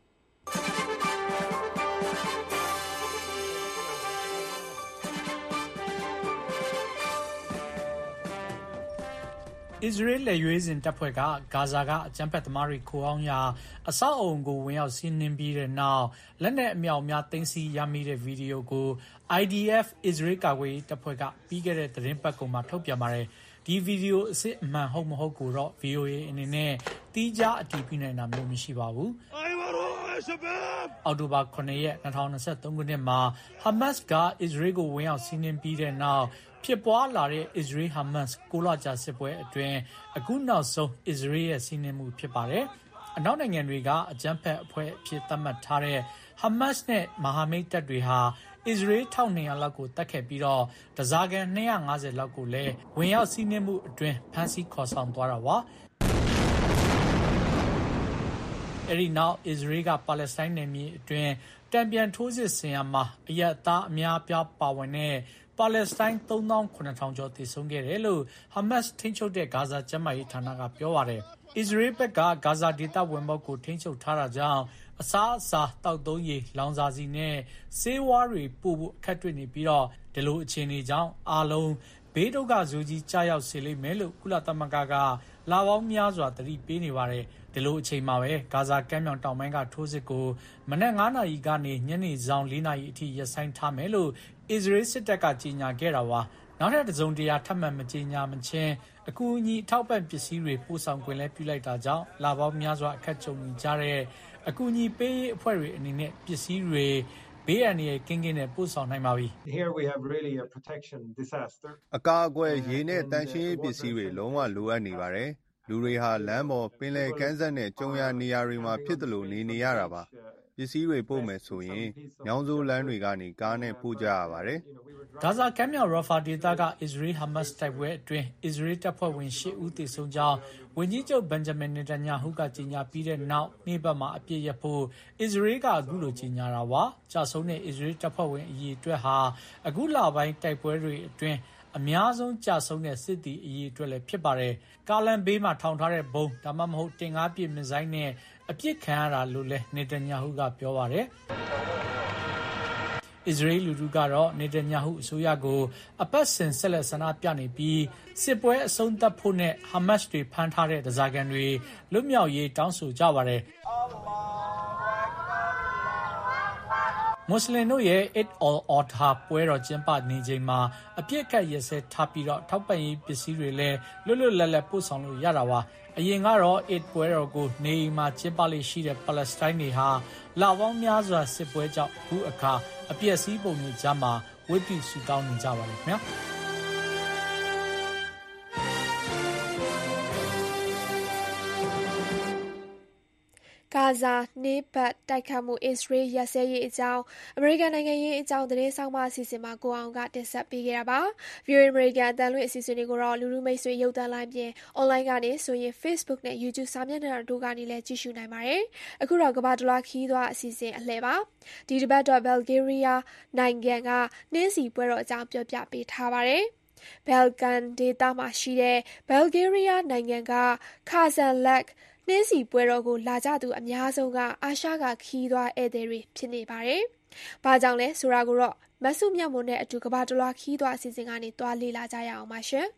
အစ္စရေးလက်ရွေးစင်တပ်ဖွဲ့ကဂါဇာကအကြမ်းဖက်သမားတွေခိုအောင်ရာအဆောက်အုံကိုဝင်ရောက်စီးနင်းပြီးတဲ့နောက်လက်နက်အမြောက်များသိမ်းဆည်းရမိတဲ့ဗီဒီယိုကို IDF အစ္စရေးကာကွယ်ရေးတပ်ဖွဲ့ကပြီးခဲ့တဲ့သတင်းပတ်ကုန်မှာထုတ်ပြန်ပါတယ်။ဒီဗီဒီယိုအစစ်အမှန်ဟုတ်မဟုတ်ကိုတော့ VOA အနေနဲ့တီးခြားအတည်ပြုနိုင်တာမျိုးမရှိပါဘူး။အောက်တိုဘာ9ရက်2023ခုနှစ်မှာဟာမတ်စ်ကအစ္စရေးကိုဝင်ရောက်စီးနင်းပြီးတဲ့နောက်ဖြစ်ပွားလာတဲ့အစ္စရေးဟာမတ်စ်6လကြာစစ်ပွဲအတွင်းအခုနောက်ဆုံးအစ္စရေးရဲ့စီးနင်းမှုဖြစ်ပါတယ်။အနောက်နိုင်ငံတွေကအကြမ်းဖက်အဖွဲ့အဖြစ်သတ်မှတ်ထားတဲ့ဟာမတ်စ်နဲ့မဟာမိတ်တပ်တွေဟာအစ္စရေး1200လောက်ကိုတတ်ခဲ့ပြီးတော့တစားကန်250လောက်ကိုလည်းဝင်ရောက်စီးနင်းမှုအတွင်းဖမ်းဆီးခေါ်ဆောင်သွားတာပါ။အဲဒီနောက်အစ္စရေးကပါလက်စတိုင်းနယ်မြေအတွင်းတံပြန်ထိုးစစ်ဆင်ရာမှာအရက်သားအများအပြားပါဝင်တဲ့ပါလက်စတိုင်း39,000ကျော်သေဆုံးခဲ့တယ်လို့ဟာမတ်စ်ထိန်းချုပ်တဲ့ဂါဇာကျန်းမာရေးဌာနကပြောပါတယ်။အစ္စရေးဘက်ကဂါဇာဒေသဝင်ပေါက်ကိုထိန်းချုပ်ထားတာကြောင့်အစားအစာတောက်သုံးရည်လောင်စာဆီနဲ့ဆေးဝါးတွေပို့ဖို့အခက်တွေ့နေပြီးတော့ဒီလိုအခြေအနေကြောင့်အားလုံးဘေးဒုက္ခဆိုးကြီးကြားရောက်စေလိမ့်မယ်လို့ကုလသမဂ္ဂကလာပေါင်းများစွာသတိပေးနေပါတယ်။ဒီလိုအချိန်မှာပဲဂါဇာကမ်းမြောင်တောင်ပိုင်းကထိုးစစ်ကိုမနက်9နာရီကနေညနေဆောင်4နာရီအထိရပ်ဆိုင်းထားမယ်လို့အစ္စရေးစစ်တပ်ကကြေညာခဲ့တာပါ။နောက်ထပ်တစုံတရာထပ်မံမကြေညာမချင်းအကူအညီအထောက်ပံ့ပစ္စည်းတွေပို့ဆောင်ခွင့်လည်းပြုလိုက်တာကြောင့်လာပေါင်းများစွာအခက်ကြုံနေကြတဲ့အကူအညီပေးရေးအဖွဲ့တွေအနေနဲ့ပစ္စည်းတွေဘေးအန္တရာယ်ကင်းနဲ့ပို့ဆောင်နိုင်ပါပြီ။ Here we have really a protection disaster. အကာအကွယ်ရေနဲ့တန်ရှင်းရေးပစ္စည်းတွေလုံးဝလိုအပ်နေပါတယ်။လူတွေဟာလမ်းပေါ်ပင်လယ်ကမ်းစပ်နဲ့ကြုံရနေရာတွေမှာဖြစ်တယ်လို့နေရတာပါ။စ္စည်းတွေပို့မယ်ဆိုရင်မြောင်းစိုးလမ်းတွေကနေကားနဲ့ပို့ကြရပါတယ်ဂါဇာကမ်းမြောင်ရာဖာဒေသကအစ္စရေးဟာမတ်စ်တိုက်ပွဲအတွင်းအစ္စရေးတပ်ဖွဲ့ဝင်8ဦးသေဆုံးကြောင်းဝန်ကြီးချုပ်ဘန်ဂျမင်နေတန်ညာဟုကကြေညာပြီးတဲ့နောက်နေ့ဘက်မှာအပြစ်ရဖို့အစ္စရေးကအခုလိုကြေညာတာပါကြာဆုံးတဲ့အစ္စရေးတပ်ဖွဲ့ဝင်အရေးအတွက်ဟာအခုလပိုင်းတိုက်ပွဲတွေအတွင်းအများဆုံးကြာဆုံးတဲ့စစ်သည်အရေးအတွက်လည်းဖြစ်ပါတယ်ကာလန်ဘေးမှာထောင်ထားတဲ့ဘုံဒါမှမဟုတ်တင်ကားပစ်မစ်ဇိုင်းနဲ့အပြစ်ခံရတာလို့လည်းနေတန်ညာဟုကပြောပါတယ်အစ္စရေးလူထုကတော့နေတန်ညာဟုအစိုးရကိုအပတ်စဉ်ဆက်လက်ဆန္ဒပြနေပြီးစစ်ပွဲအဆုံးသတ်ဖို့နဲ့ဟာမတ်စ်တွေဖမ်းထားတဲ့ဓားစာခံတွေလွတ်မြောက်ရေးတောင်းဆိုကြပါတယ်မွတ်စလင်တို့ရဲ့ Eid al-Adha ပွဲတော်ကျင်းပနေချိန်မှာအပြစ်အခတ်ရစဲထားပြီးတော့ထောက်ပံ့ရေးပစ္စည်းတွေလည်းလွတ်လွတ်လပ်လပ်ပို့ဆောင်လို့ရတာပါအရင်ကတော့ Eid ပွဲတော်ကိုနေအိမ်မှာကျင်းပလေရှိတဲ့ပါလက်စတိုင်းတွေဟာလပေါင်းများစွာစစ်ပွဲကြောင့်အခုအခါအပျက်စီးပုံတွေကြားမှာဝတ်ပြုဆုတောင်းနေကြပါလိမ့်မယ်ဂါဇာနေပတ်တိုက်ခတ်မှုအစ္စရေးရစဲရေးအကြောင်းအမေရိကန်နိုင်ငံရေးအကြောင်းသတင်းဆောင်မအစီအစဉ်မှာကိုအောင်ကတင်ဆက်ပေးခဲ့တာပါ VOA အမေရိကန်အသံလွှင့်အစီအစဉ်တွေကိုတော့လူလူမိတ်ဆွေရုပ်သံလိုင်းပြင်အွန်လိုင်းကနေဆိုရင် Facebook နဲ့ YouTube စာမျက်နှာတို့ကနေလည်းကြည့်ရှုနိုင်ပါတယ်အခုတော့ကမ္ဘာတလွှားခီးသွားအစီအစဉ်အလှည့်ပါဒီတစ်ပတ်တော့ Bulgaria နိုင်ငံကနှင်းစီပွဲတော်အကြောင်းပြောပြပေးထားပါတယ်ဘယ်လ်ကန်ဒေသမှာရှိတဲ့ Bulgaria နိုင်ငံက Kazanlakနှင်းစီပွဲတော်ကိုလာကြသူအများဆုံးကအာရှကခီးသွားဧည့်သည်တွေဖြစ်နေပါတယ်။ဘာကြောင့်လဲဆိုတာကိုတော့မဆုမြတ်မွန်နဲ့အတူကဘာတလွှားခီးသွားအစီအစဉ်ကနေတွားလေ့လာကြရအောင်ပါရှင်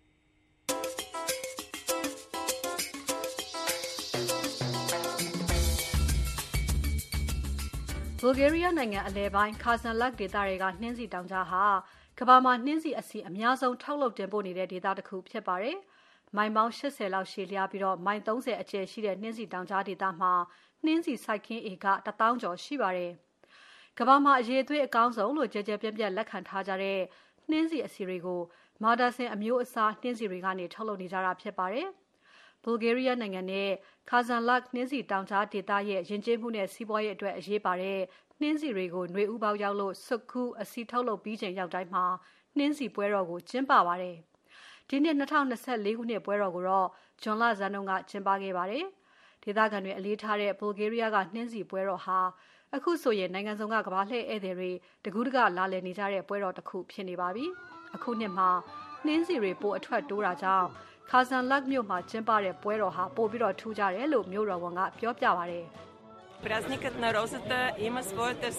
။ Bulgaria နိုင်ငံအလယ်ပိုင်း Kazanlak ဒေသတွေကနှင်းစီတောင်ကြားဟာကမ္ဘာမှာနှင်းစီအစီအများဆုံးထုတ်လုပ်တင်ပို့နေတဲ့ဒေသတစ်ခုဖြစ်ပါတယ်။မိုင်ပေါင်း80လောက်ရှည်လျားပြီးမိုင်30အကျယ်ရှိတဲ့နှင်းစီတောင်ကြားဒေသမှာနှင်းစီစိုက်ခင်းဧက1000ကျော်ရှိပါတယ်။ကမ္ဘာမှာအရေးအသွေးအကောင်းဆုံးလို့ကြဲကြဲပြန့်ပြန့်လက်ခံထားကြတဲ့နှင်းစီအစီတွေကိုမာဒါဆင်အမျိုးအစားနှင်းစီတွေကနေထုတ်လုပ်နေကြတာဖြစ်ပါတယ်။ Bulgaria နိုင်ငံနဲ့ Kazanlak နှင်းစီတောင်ကြားဒေသရဲ့ယဉ်ကျေးမှုနဲ့စီးပွားရေးအတွက်အရေးပါတဲ့နှင်းစီတွေကိုຫນွေဥပေါက်ရောက်လို့စွတ်ကူးအစီထုတ်လုပ်ပြီးချိန်ရောက်တိုင်းမှာနှင်းစီပွဲတော်ကိုကျင်းပပါတယ်။ဒီနှစ်2024ခုနှစ်ပွဲတော်ကိုတော့ဇွန်လဆန်းတုန်းကကျင်းပခဲ့ပါတယ်။ဒေသခံတွေအလေးထားတဲ့ Bulgaria ကနှင်းစီပွဲတော်ဟာအခုဆိုရင်နိုင်ငံစုံကကမ္ဘာလှည့်ဧည့်သည်တွေတကူးတကလာလည်နေကြတဲ့ပွဲတော်တစ်ခုဖြစ်နေပါပြီ။အခုနှစ်မှာနှင်းစီတွေပိုအထွက်တိုးတာကြောင့် Kazanlak မြို့မှာကျင်းပတဲ့ပွဲတော်ဟာပိုပြီးတော့ထူးခြားတယ်လို့မြို့တော်ဝန်ကပြောပြပါတယ်။ Празникът на розата има своята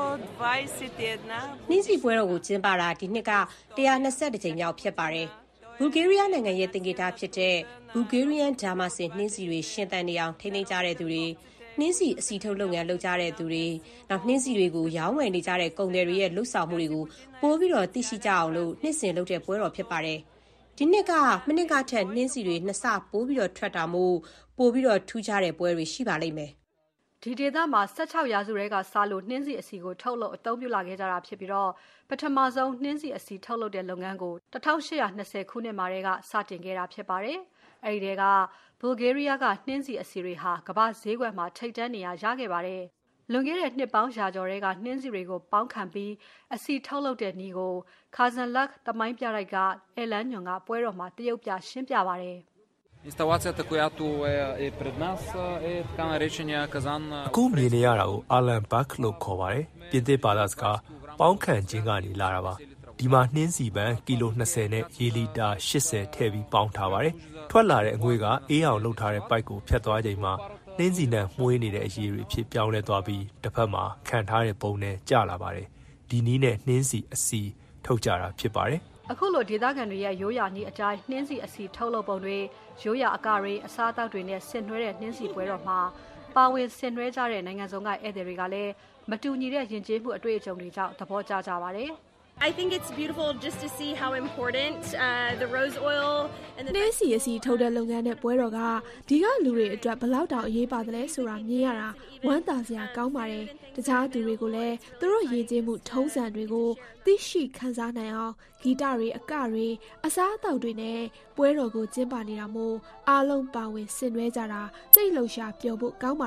121. နှင်းစီပွဲတော်ကိုကျင်းပတာဒီနှစ်က120ကြိမ်မြောက်ဖြစ်ပါတယ်။ Bulgaria နိုင်ငံရဲ့သင်္ကေတဖြစ်တဲ့ Bulgarian Damasin နှင်းစီတွေရှင်သန်နေအောင်ထိန်းသိမ်းကြတဲ့သူတွေနှင်းစီအစီထုတ်လုပ်ငန်းလုပ်ကြတဲ့သူတွေနောက်နှင်းစီတွေကိုရောင်းဝယ်နေကြတဲ့ကုန်သည်တွေရဲ့လှုပ်ဆောင်မှုတွေကိုပိုပြီးတော့သိရှိကြအောင်လို့နှစ်စဉ်လုပ်တဲ့ပွဲတော်ဖြစ်ပါတယ်။ဒီနှစ်ကမနှစ်ကထက်နှင်းစီတွေနှစ်ဆပိုပြီးတော့ထွက်တာမို့ပိုပြီးတော့ထူးခြားတဲ့ပွဲတွေရှိပါလိမ့်မယ်။ဒီဒေသမှာ16ရာစုထဲကစလို့နှင်းစီအစီကိုထုတ်လုပ်အသုံးပြုလာခဲ့ကြတာဖြစ်ပြီးတော့ပထမဆုံးနှင်းစီအစီထုတ်လုပ်တဲ့လုပ်ငန်းကို1820ခုနှစ်မှာတည်းကစတင်ခဲ့တာဖြစ်ပါတယ်။အဲဒီတည်းက Bulgaria ကနှင်းစီအစီတွေဟာကမ္ဘာဈေးကွက်မှာထိပ်တန်းနေရာရခဲ့ပါတယ်။လွန်ခဲ့တဲ့နှစ်ပေါင်းရာကျော်ထဲကနှင်းစီတွေကိုပေါင်းခံပြီးအစီထုတ်လုပ်တဲ့နည်းကို Kazanlak သမိုင်းပြတိုက်ကအဲလန်ညွန်ကပွဲတော်မှာတရုတ်ပြရှင်းပြပါတယ်။ Инсталацията, която е пред нас, е така наречения Казан. အခုမြင်နေရတာကို Alan Buck လို့ခေါ်ပါတယ်။ပြင်သစ်ဘာသာစကားပေါင်းခံခြင်းကနေလာတာပါ။ဒီမှာနှင်းစီပန်းကီလို20နဲ့ရေလီတာ80ထည့်ပြီးပေါင်းထားပါတယ်။ထွက်လာတဲ့အငွေ့ကအေးအောင်လှုပ်ထားတဲ့ပိုက်ကိုဖြတ်သွားချိန်မှာနှင်းစီနဲ့မှုေးနေတဲ့အရည်တွေဖြစ်ပြောင်းလဲသွားပြီးတစ်ဖက်မှာခံထားတဲ့ပုံနဲ့ကျလာပါတယ်။ဒီနည်းနဲ့နှင်းစီအစီထုတ်ကြတာဖြစ်ပါတယ်။အခုလိုဒေသခံတွေရဲ့ရိုးရာနည်းအတိုင်းနှင်းစီအစီထုတ်လုပ်ပုံတွေရိုးရာအကတွေအစားအသောက်တွေနဲ့ဆင်နွှဲတဲ့နှင်းစီပွဲတော်မှာပါဝင်ဆင်နွှဲကြတဲ့နိုင်ငံစုံကဧည့်သည်တွေကလည်းမတူညီတဲ့ယဉ်ကျေးမှုအတွေ့အကြုံတွေကြောင့်သဘောကျကြပါတယ်။ I think it's beautiful just to see how important the rose oil and the နှင်းစီအစီထုတ်တဲ့လုပ်ငန်းနဲ့ပွဲတော်ကဒီကလူတွေအတွက်ဘယ်လောက်တောင်အရေးပါတယ်လဲဆိုတာမြင်ရတာဝမ်းသာစရာကောင်းပါတယ်တခြားသူတွေကိုလည်းသူတို့ရည်ကျေးမှုထုံးစံတွေကိုသိရှိခံစားနိုင်အောင်ဂီတတွေအကတွေအစားအသောက်တွေနဲ့ပွဲတော်ကိုကျင်းပနေတာမို့အားလုံးပါဝင်ဆင်နွှဲကြတာစိတ်လှုပ်ရှားပျော်ဖို့ကောင်းပါတယ်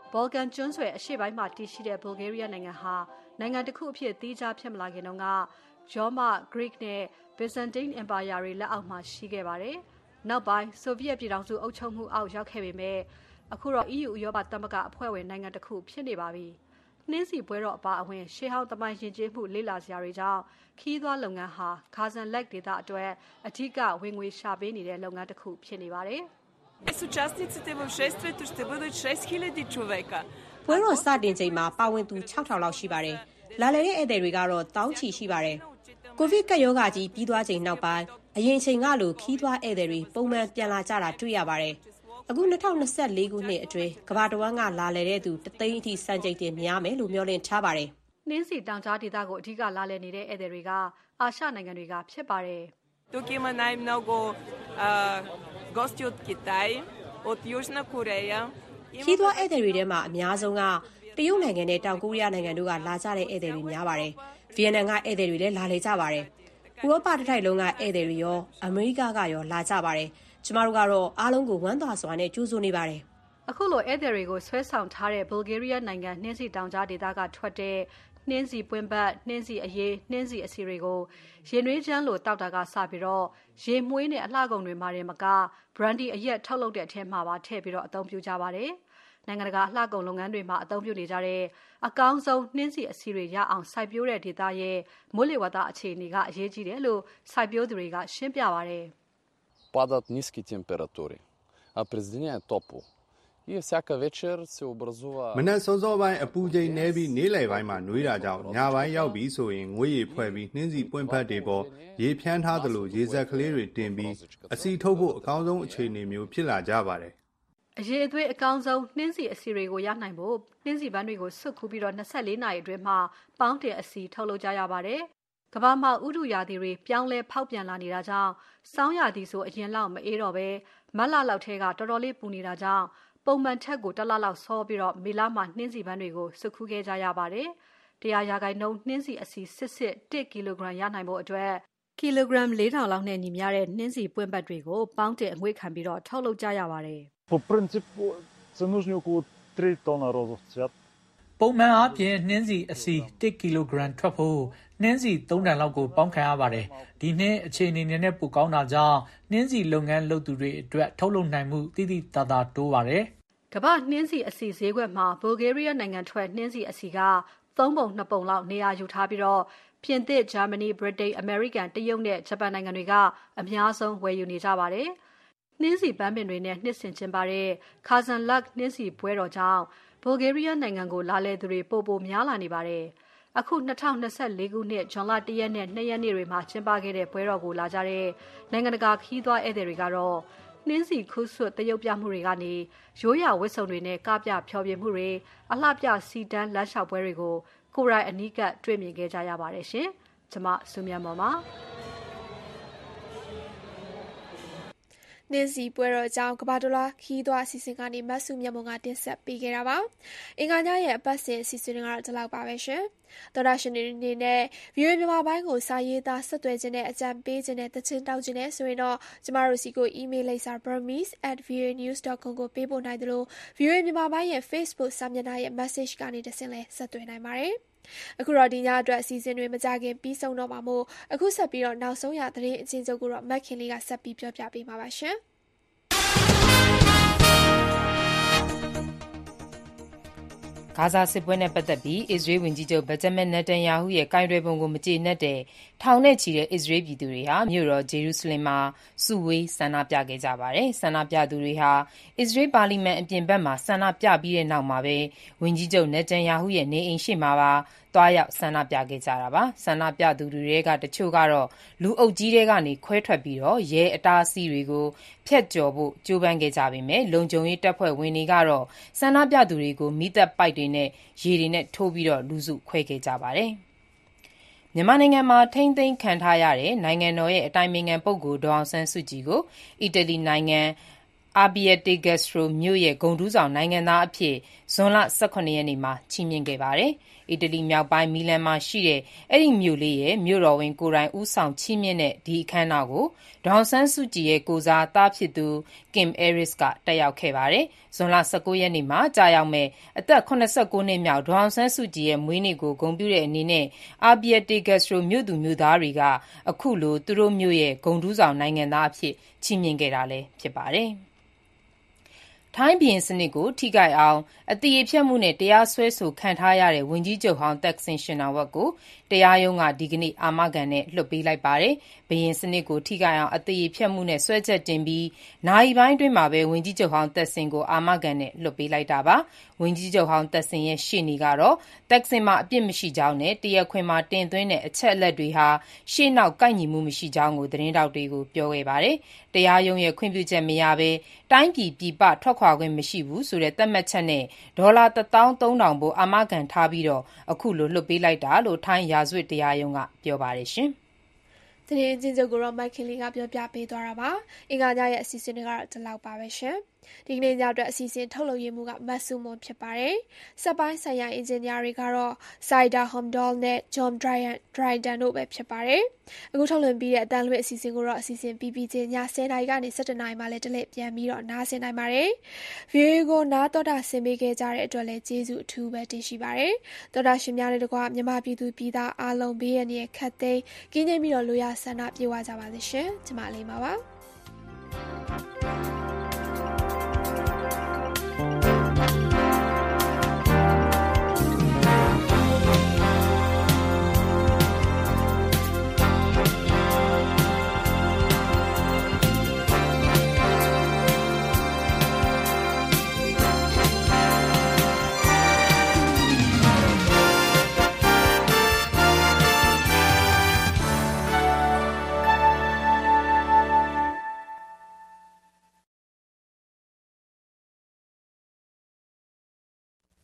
ဘော်လကန်ကျွန်းဆွယ်အရှေ့ပိုင်းမှာတည်ရှိတဲ့ဘူလ်ဂေးရီးယားနိုင်ငံဟာနိုင်ငံတစ်ခုအဖြစ်သီးခြားဖြစ်မလာခင်တုန်းကဂျောမဂရိနဲ့ Byzantine Empire တွေလက်အောက်မှာရှိခဲ့ပါတယ်။နောက်ပိုင်းဆိုဗီယက်ပြည်ထောင်စုအုပ်ချုပ်မှုအောက်ရောက်ခဲ့ပေမဲ့အခုတော့ EU ဥရောပသမဂ္ဂအဖွဲ့ဝင်နိုင်ငံတစ်ခုဖြစ်နေပါပြီ။နှင်းစီပွဲတော်အပါအဝင်ရှေးဟောင်းသမိုင်းယဉ်ကျေးမှုလေ့လာစရာတွေကြောင့်ခီးသွွားလုပ်ငန်းဟာခါဇန်လက်ဒေသအတွက်အထူးဝင်ငွေရှာပေးနေတဲ့လုပ်ငန်းတစ်ခုဖြစ်နေပါတယ်။ Участниците в шествието ще бъдат 6000 човека. ပွဲတော်စတင်ချိန်မှာပါဝင်သူ 6000 လောက်ရှိပါတယ်။လာလည်တဲ့ဧည့်သည်တွေကတော့တောင်းချီရှိပါတယ်။ကိုဗစ်ကပ်ရောဂါကြီးပြီးသွားချိန်နောက်ပိုင်းအရင်ချိန်ကလိုခီးသွွားဧည့်သည်တွေပုံမှန်ပြန်လာကြတာတွေ့ရပါတယ်။အခု2024ခုနှစ်အတွင်းကမ္ဘာတစ်ဝန်းကလာလည်တဲ့သူ3သိန်းအထိစံချိန်တင်များမယ်လို့မျှော်လင့်ထားပါတယ်။နှင်းစီတောင်ကြားဒေသကိုအဓိကလာလည်နေတဲ့ဧည့်သည်တွေကအာရှနိုင်ငံတွေကဖြစ်ပါတယ်။ Тук има най-много гости от Китай, от Южна Корея. ခီးသွွားဧည့်သည်တွေထဲမှာအများဆုံးကတရုတ်နိုင်ငံနဲ့တောင်ကိုရီးယားနိုင်ငံတို့ကလာကြတဲ့ဧည့်သည်တွေများပါတယ်။ဗီယက်နမ်ကဧည့်သည်တွေလည်းလာလည်ကြပါတယ်။ဥရောပတစ်ထိုက်လုံးကဧည့်သည်တွေရောအမေရိကကရောလာကြပါတယ်။ကျမတို့ကတော့အားလုံးကိုဝမ်းသာစွာနဲ့ကြိုးဆိုနေပါတယ်။အခုလိုဧည့်သည်တွေကိုဆွဲဆောင်ထားတဲ့ဘူလ်ဂေးရီးယားနိုင်ငံနှင်းစီတောင်ကြားဒေသကထွက်တဲ့နှင်းစီပွင့်ပတ်နှင်းစီအရေးနှင်းစီအစီတွေကိုရေနွေးချမ်းလိုတောက်တာကစပြီးတော့ရေမွှေးနဲ့အလှကုန်တွေမှာတင်မက brandy အရက်ထုတ်လုပ်တဲ့အထက်မှာပါထည့်ပြီးတော့အသုံးပြုကြပါတယ်။နိုင်ငံတကာအလှကုန်လုပ်ငန်းတွေမှာအသုံးပြုနေကြတဲ့အကောင်းဆုံးနှင်းစီအစီတွေရအောင်စိုက်ပျိုးတဲ့ဒေသရဲ့မိုးလေဝသအခြေအနေကအရေးကြီးတယ်လို့စိုက်ပျိုးသူတွေကရှင်းပြပါတယ်။ Падат ниски температури, а през деня е топло. И всяка вечер се образува မနက်စောစောပိုင်းအပူချိန်နည်းပြီးနေ့လယ်ပိုင်းမှာနှွေးတာကြောင့်ညပိုင်းရောက်ပြီးဆိုရင်ငွေရည်ဖွဲ့ပြီးနှင်းစီပွင့်ဖက်တွေပေါ်ရေဖြန်းထားသလိုရေစက်ကလေးတွေတင်ပြီးအစီထုတ်ဖို့အကောင်းဆုံးအခြေအနေမျိုးဖြစ်လာကြပါတယ်။အရေးအသွေးအကောင်းဆုံးနှင်းစီအစီတွေကိုရနိုင်ဖို့နှင်းစီပန်းတွေကိုဆွတ်ခူးပြီးတော့24နာရီအတွင်းမှာပေါင်းတင်အစီထုတ်လုပ်ကြရပါတယ်။ကမ္ဘာမှာဥတုရာသီတွေပြောင်းလဲဖောက်ပြန်လာနေတာကြောင့်စောင်းရာသီဆိုအရင်လောက်မအေးတော့ပဲမတ်လလောက်ထဲကတော်တော်လေးပူနေတာကြောင့်ပုံမှန်ထက်ကိုတစ်လလောက်စောပြီးတော့မေလမှာနှင်းစီပန်းတွေကိုစုခူးခဲ့ကြရပါတယ်။100% နှင်းစီအစီစစ်1ကီလိုဂရမ်ရနိုင်ဖို့အတွက်ကီလိုဂရမ်4000လောက်နဲ့ညီမျှတဲ့နှင်းစီပွင့်ပတ်တွေကိုပေါင်းတင်အငွေ့ခံပြီးတော့ထုတ်လုပ်ကြရပါတယ်။ По принцип са нужни около 3 тона розов цвят. ပုံမှန်အားဖြင့်နှင်းစီအစီ1ကီလိုဂရမ်ထွက်ဖို့နှင်းစီ3တန်လောက်ကိုပေါင်းခံရပါတယ်။ဒီနှစ်အခြေအနေနဲ့ပိုကောင်းတာကြောင့်နှင်းစီလုပ်ငန်းလုပ်သူတွေအတွက်ထုတ်လုပ်နိုင်မှုတိတိတသာတိုးပါတယ်။ကမ္ဘာနှင်းစီအစီဈေးကွက်မှာဘူလ်ဂေးရီးယားနိုင်ငံထွက်နှင်းစီအစီက3ပုံ2ပုံလောက်နေရာယူထားပြီးတော့ပြင်သစ်၊ဂျာမနီ၊ဗြိတိန်၊အမေရိကန်၊တရုတ်နဲ့ဂျပန်နိုင်ငံတွေကအများဆုံးဝယ်ယူနေကြပါတယ်။နှင်းစီပန်းပင်တွေနဲ့နှစ်ဆင်ကျင်းပတဲ့ခါဇန်လက်နှင်းစီပွဲတော်ကြောင့်ဘူလ်ဂေးရီးယားနိုင်ငံကိုလာလည်သူတွေပိုများလာနေပါတယ်။အခု2024ခုနှစ်ဇွန်လ1ရက်နဲ့2ရက်နေ့တွေမှာကျင်းပခဲ့တဲ့ပွဲတော်ကိုလာကြတဲ့နိုင်ငံတကာခီးသွွားဧည့်သည်တွေကတော့နှင်းစီခူးဆွတ်တရုပ်ပြမှုတွေကနေရိုးရာဝတ်စုံတွေနဲ့ကပြဖျော်ဖြေမှုတွေအလှပြစီတန်းလမ်းလျှောက်ပွဲတွေကိုကိုယ်တိုင်အနီးကပ်တွေ့မြင်ခဲ့ကြရပါတယ်ရှင်။ကျွန်မစုမြတ်မော်ပါနှင်းစီပွဲတော်ကြောင့်ကဘာတလွားခီးသွွားအစီအစဉ်ကနေမတ်စုမြတ်မုံကတင်ဆက်ပေးခဲ့တာပါ။အင်္ဂါညရဲ့အပတ်စဉ်အစီအစဉ်ကတော့ဒီလောက်ပါပဲရှင်။သောတာရှင်တွေအနေနဲ့ VOA မြန်မာပိုင်းကိုစာရေးသားဆက်သွယ်ခြင်းနဲ့အကြံပေးခြင်းနဲ့တခြင်းတောက်ခြင်းနဲ့ဆိုရင်တော့ကျမတို့စီကို email လိပ်စာ burmese@voanews.com ကိုပေးပို့နိုင်သလို VOA မြန်မာပိုင်းရဲ့ Facebook စာမျက်နှာရဲ့ message ကနေတဆင့်လဲဆက်သွယ်နိုင်ပါတယ်။အခုတော့ဒီညအတွက်အစီအစဉ်တွေမကြခင်ပြီးဆုံးတော့မှာမို့အခုဆက်ပြီးတော့နောက်ဆုံးရသတင်းအချင်းချုပ်ကိုတော့မက်ခင်လေးကဆက်ပြီးပြောပြပေးမှာပါရှင်။ဂါဇာစစ်ပွဲနဲ့ပတ်သက်ပြီးအစ္စရေးဝန်ကြီးချုပ်ဘင်ဂျမင်နေတန်ယာဟုရဲ့ကိုင်တွယ်ပုံကိုမကျေနပ်တဲ့ထောင်နဲ့ချီတဲ့အစ္စရေးပြည်သူတွေဟာမြို့တော်ဂျေရုဆလင်မှာစုဝေးဆန္ဒပြခဲ့ကြပါတယ်။ဆန္ဒပြသူတွေဟာအစ္စရေးပါလီမန်အပြင်ဘက်မှာဆန္ဒပြပြီးတဲ့နောက်မှာပဲဝန်ကြီးချုပ်နေတန်ယာဟုရဲ့နေအိမ်ရှေ့မှာပါသွားရောက်ဆန္ဒပြခဲ့ကြတာပါ။ဆန္ဒပြသူတွေကတချို့ကတော့လူအုပ်ကြီးတွေကနေခွဲထွက်ပြီးတော့ရဲအတားအဆီးတွေကိုဖျက်ကျော်ဖို့ကြိုးပမ်းခဲ့ကြပေမဲ့လုံခြုံရေးတပ်ဖွဲ့ဝင်တွေကတော့ဆန္ဒပြသူတွေကိုမီးသတ်ပိုက်တွေနဲ့ရေတွေနဲ့ထိုးပြီးတော့လူစုခွဲခဲ့ကြပါတယ်။မြန်မာနိုင်ငံမှာထိန်းသိမ်းခံထားရတဲ့နိုင်ငံတော်ရဲ့အတိုင်ပင်ခံပုဂ္ဂိုလ်ဒေါ်အောင်ဆန်းစုကြည်ကိုအီတလီနိုင်ငံ Abia de Castro မြို့ရဲ့ဂုဏ်ထူးဆောင်နိုင်ငံသားအဖြစ်ဇွန်လ 18 ရက်နေ့မှာချီးမြှင့်ခဲ့ပါတယ်။အီတလီမြောက်ပိုင်းမီလန်မှာရှိတဲ့အဲ့ဒီမြို့လေးရဲ့မြို့တော်ဝင်ကိုယ်တိုင်ဦးဆောင်ချီးမြှင့်တဲ့ဒီအခမ်းအနားကိုဒေါအောင်ဆန်းစုကြည်ရဲ့ကိုစားသားဖြစ်သူ Kim Aris ကတက်ရောက်ခဲ့ပါတယ်။ဇွန်လ 19 ရက်နေ့မှာကြာရောက်မဲ့အသက် 89 နှစ်မြောက်ဒေါအောင်ဆန်းစုကြည်ရဲ့မွေးနေ့ကိုဂုဏ်ပြုတဲ့အနေနဲ့ Abia de Castro မြို့သူမြို့သားတွေကအခုလိုသူတို့မြို့ရဲ့ဂုဏ်ထူးဆောင်နိုင်ငံသားအဖြစ်ချီးမြှင့်ခဲ့တာလည်းဖြစ်ပါတယ်။ထိုင်းဘုရင်စနစ်ကိုထိခိုက်အောင်အသရေဖျက်မှုနဲ့တရားစွဲဆိုခံထားရတဲ့ဝန်ကြီးချုပ်ဟောင်းသက်ဆင်ရှင်နာဝပ်ကိုတရားရုံးကဒီကနေ့အာမခံနဲ့လွှတ်ပေးလိုက်ပါတယ်။ဘုရင်စနစ်ကိုထိခိုက်အောင်အသရေဖျက်မှုနဲ့စွဲချက်တင်ပြီးနာရီပိုင်းအတွင်းမှာပဲဝန်ကြီးချုပ်ဟောင်းသက်ဆင်ကိုအာမခံနဲ့လွှတ်ပေးလိုက်တာပါ။ဝန်ကြီးချုပ်ဟောင်းသက်ဆင်ရဲ့ရှေ့နေကတော့သက်ဆင်မှာအပြစ်မရှိကြောင်းနဲ့တရားခွင်မှာတင်သွင်းတဲ့အချက်အလက်တွေဟာရှေ့နောက်ကိုက်ညီမှုမရှိကြောင်းကိုသတင်းတောက်တွေကိုပြောခဲ့ပါတယ်။တရားရုံးရဲ့ခွင့်ပြုချက်မရဘဲတိုင်းပြည်ပြည်ပထွက်ခွာခွင့်မရှိဘူးဆိုတဲ့သတ်မှတ်ချက်နဲ့ဒေါ်လာ 13000 ဘို့အာမခံထားပြီးတော့အခုလိုလွှတ်ပေးလိုက်တာလို့ထိုင်းရာဇဝတ်တရားရုံးကပြောပါတယ်ရှင်။သတင်းအချင်းချုပ်ကိုတော့မိုက်ခင်လီကပြောပြပေးသွားတာပါ။အင်္ဂါညရဲ့အစီအစဉ်တွေကတော့ဒီလောက်ပါပဲရှင်။ဒီကနေ့ညအတွက်အစီအစဉ်ထုတ်လုပ်ရမှုကမတ်ဆူမွန်ဖြစ်ပါတယ်။စက်ပိုင်းဆိုင်ရာအင်ဂျင်နီယာတွေကတော့ Saida Homdal နဲ့ John Dryden တို့ပဲဖြစ်ပါတယ်။အခုထုတ်လွှင့်ပြီးတဲ့အတန်းလွှင့်အစီအစဉ်ကိုတော့အစီအစဉ်ပြီးပြီးချင်းည10:00နာရီကနေ17:00နာရီမှလည်းတလက်ပြန်ပြီးတော့နားဆင်နိုင်ပါတယ်။ VOA ကိုနားတော်တာဆင်ပေးခဲ့ကြတဲ့အတွက်လည်းကျေးဇူးအထူးပဲတင်ရှိပါတယ်။တော်တာရှင်များနဲ့တကွမြန်မာပြည်သူပြည်သားအားလုံးဘေးရန်ရဲ့ခတ်သိမ်းကင်းကျင်းပြီးတော့လိုရဆန္ဒပြေဝကြပါစေရှင်။ကျမလေးပါပါ။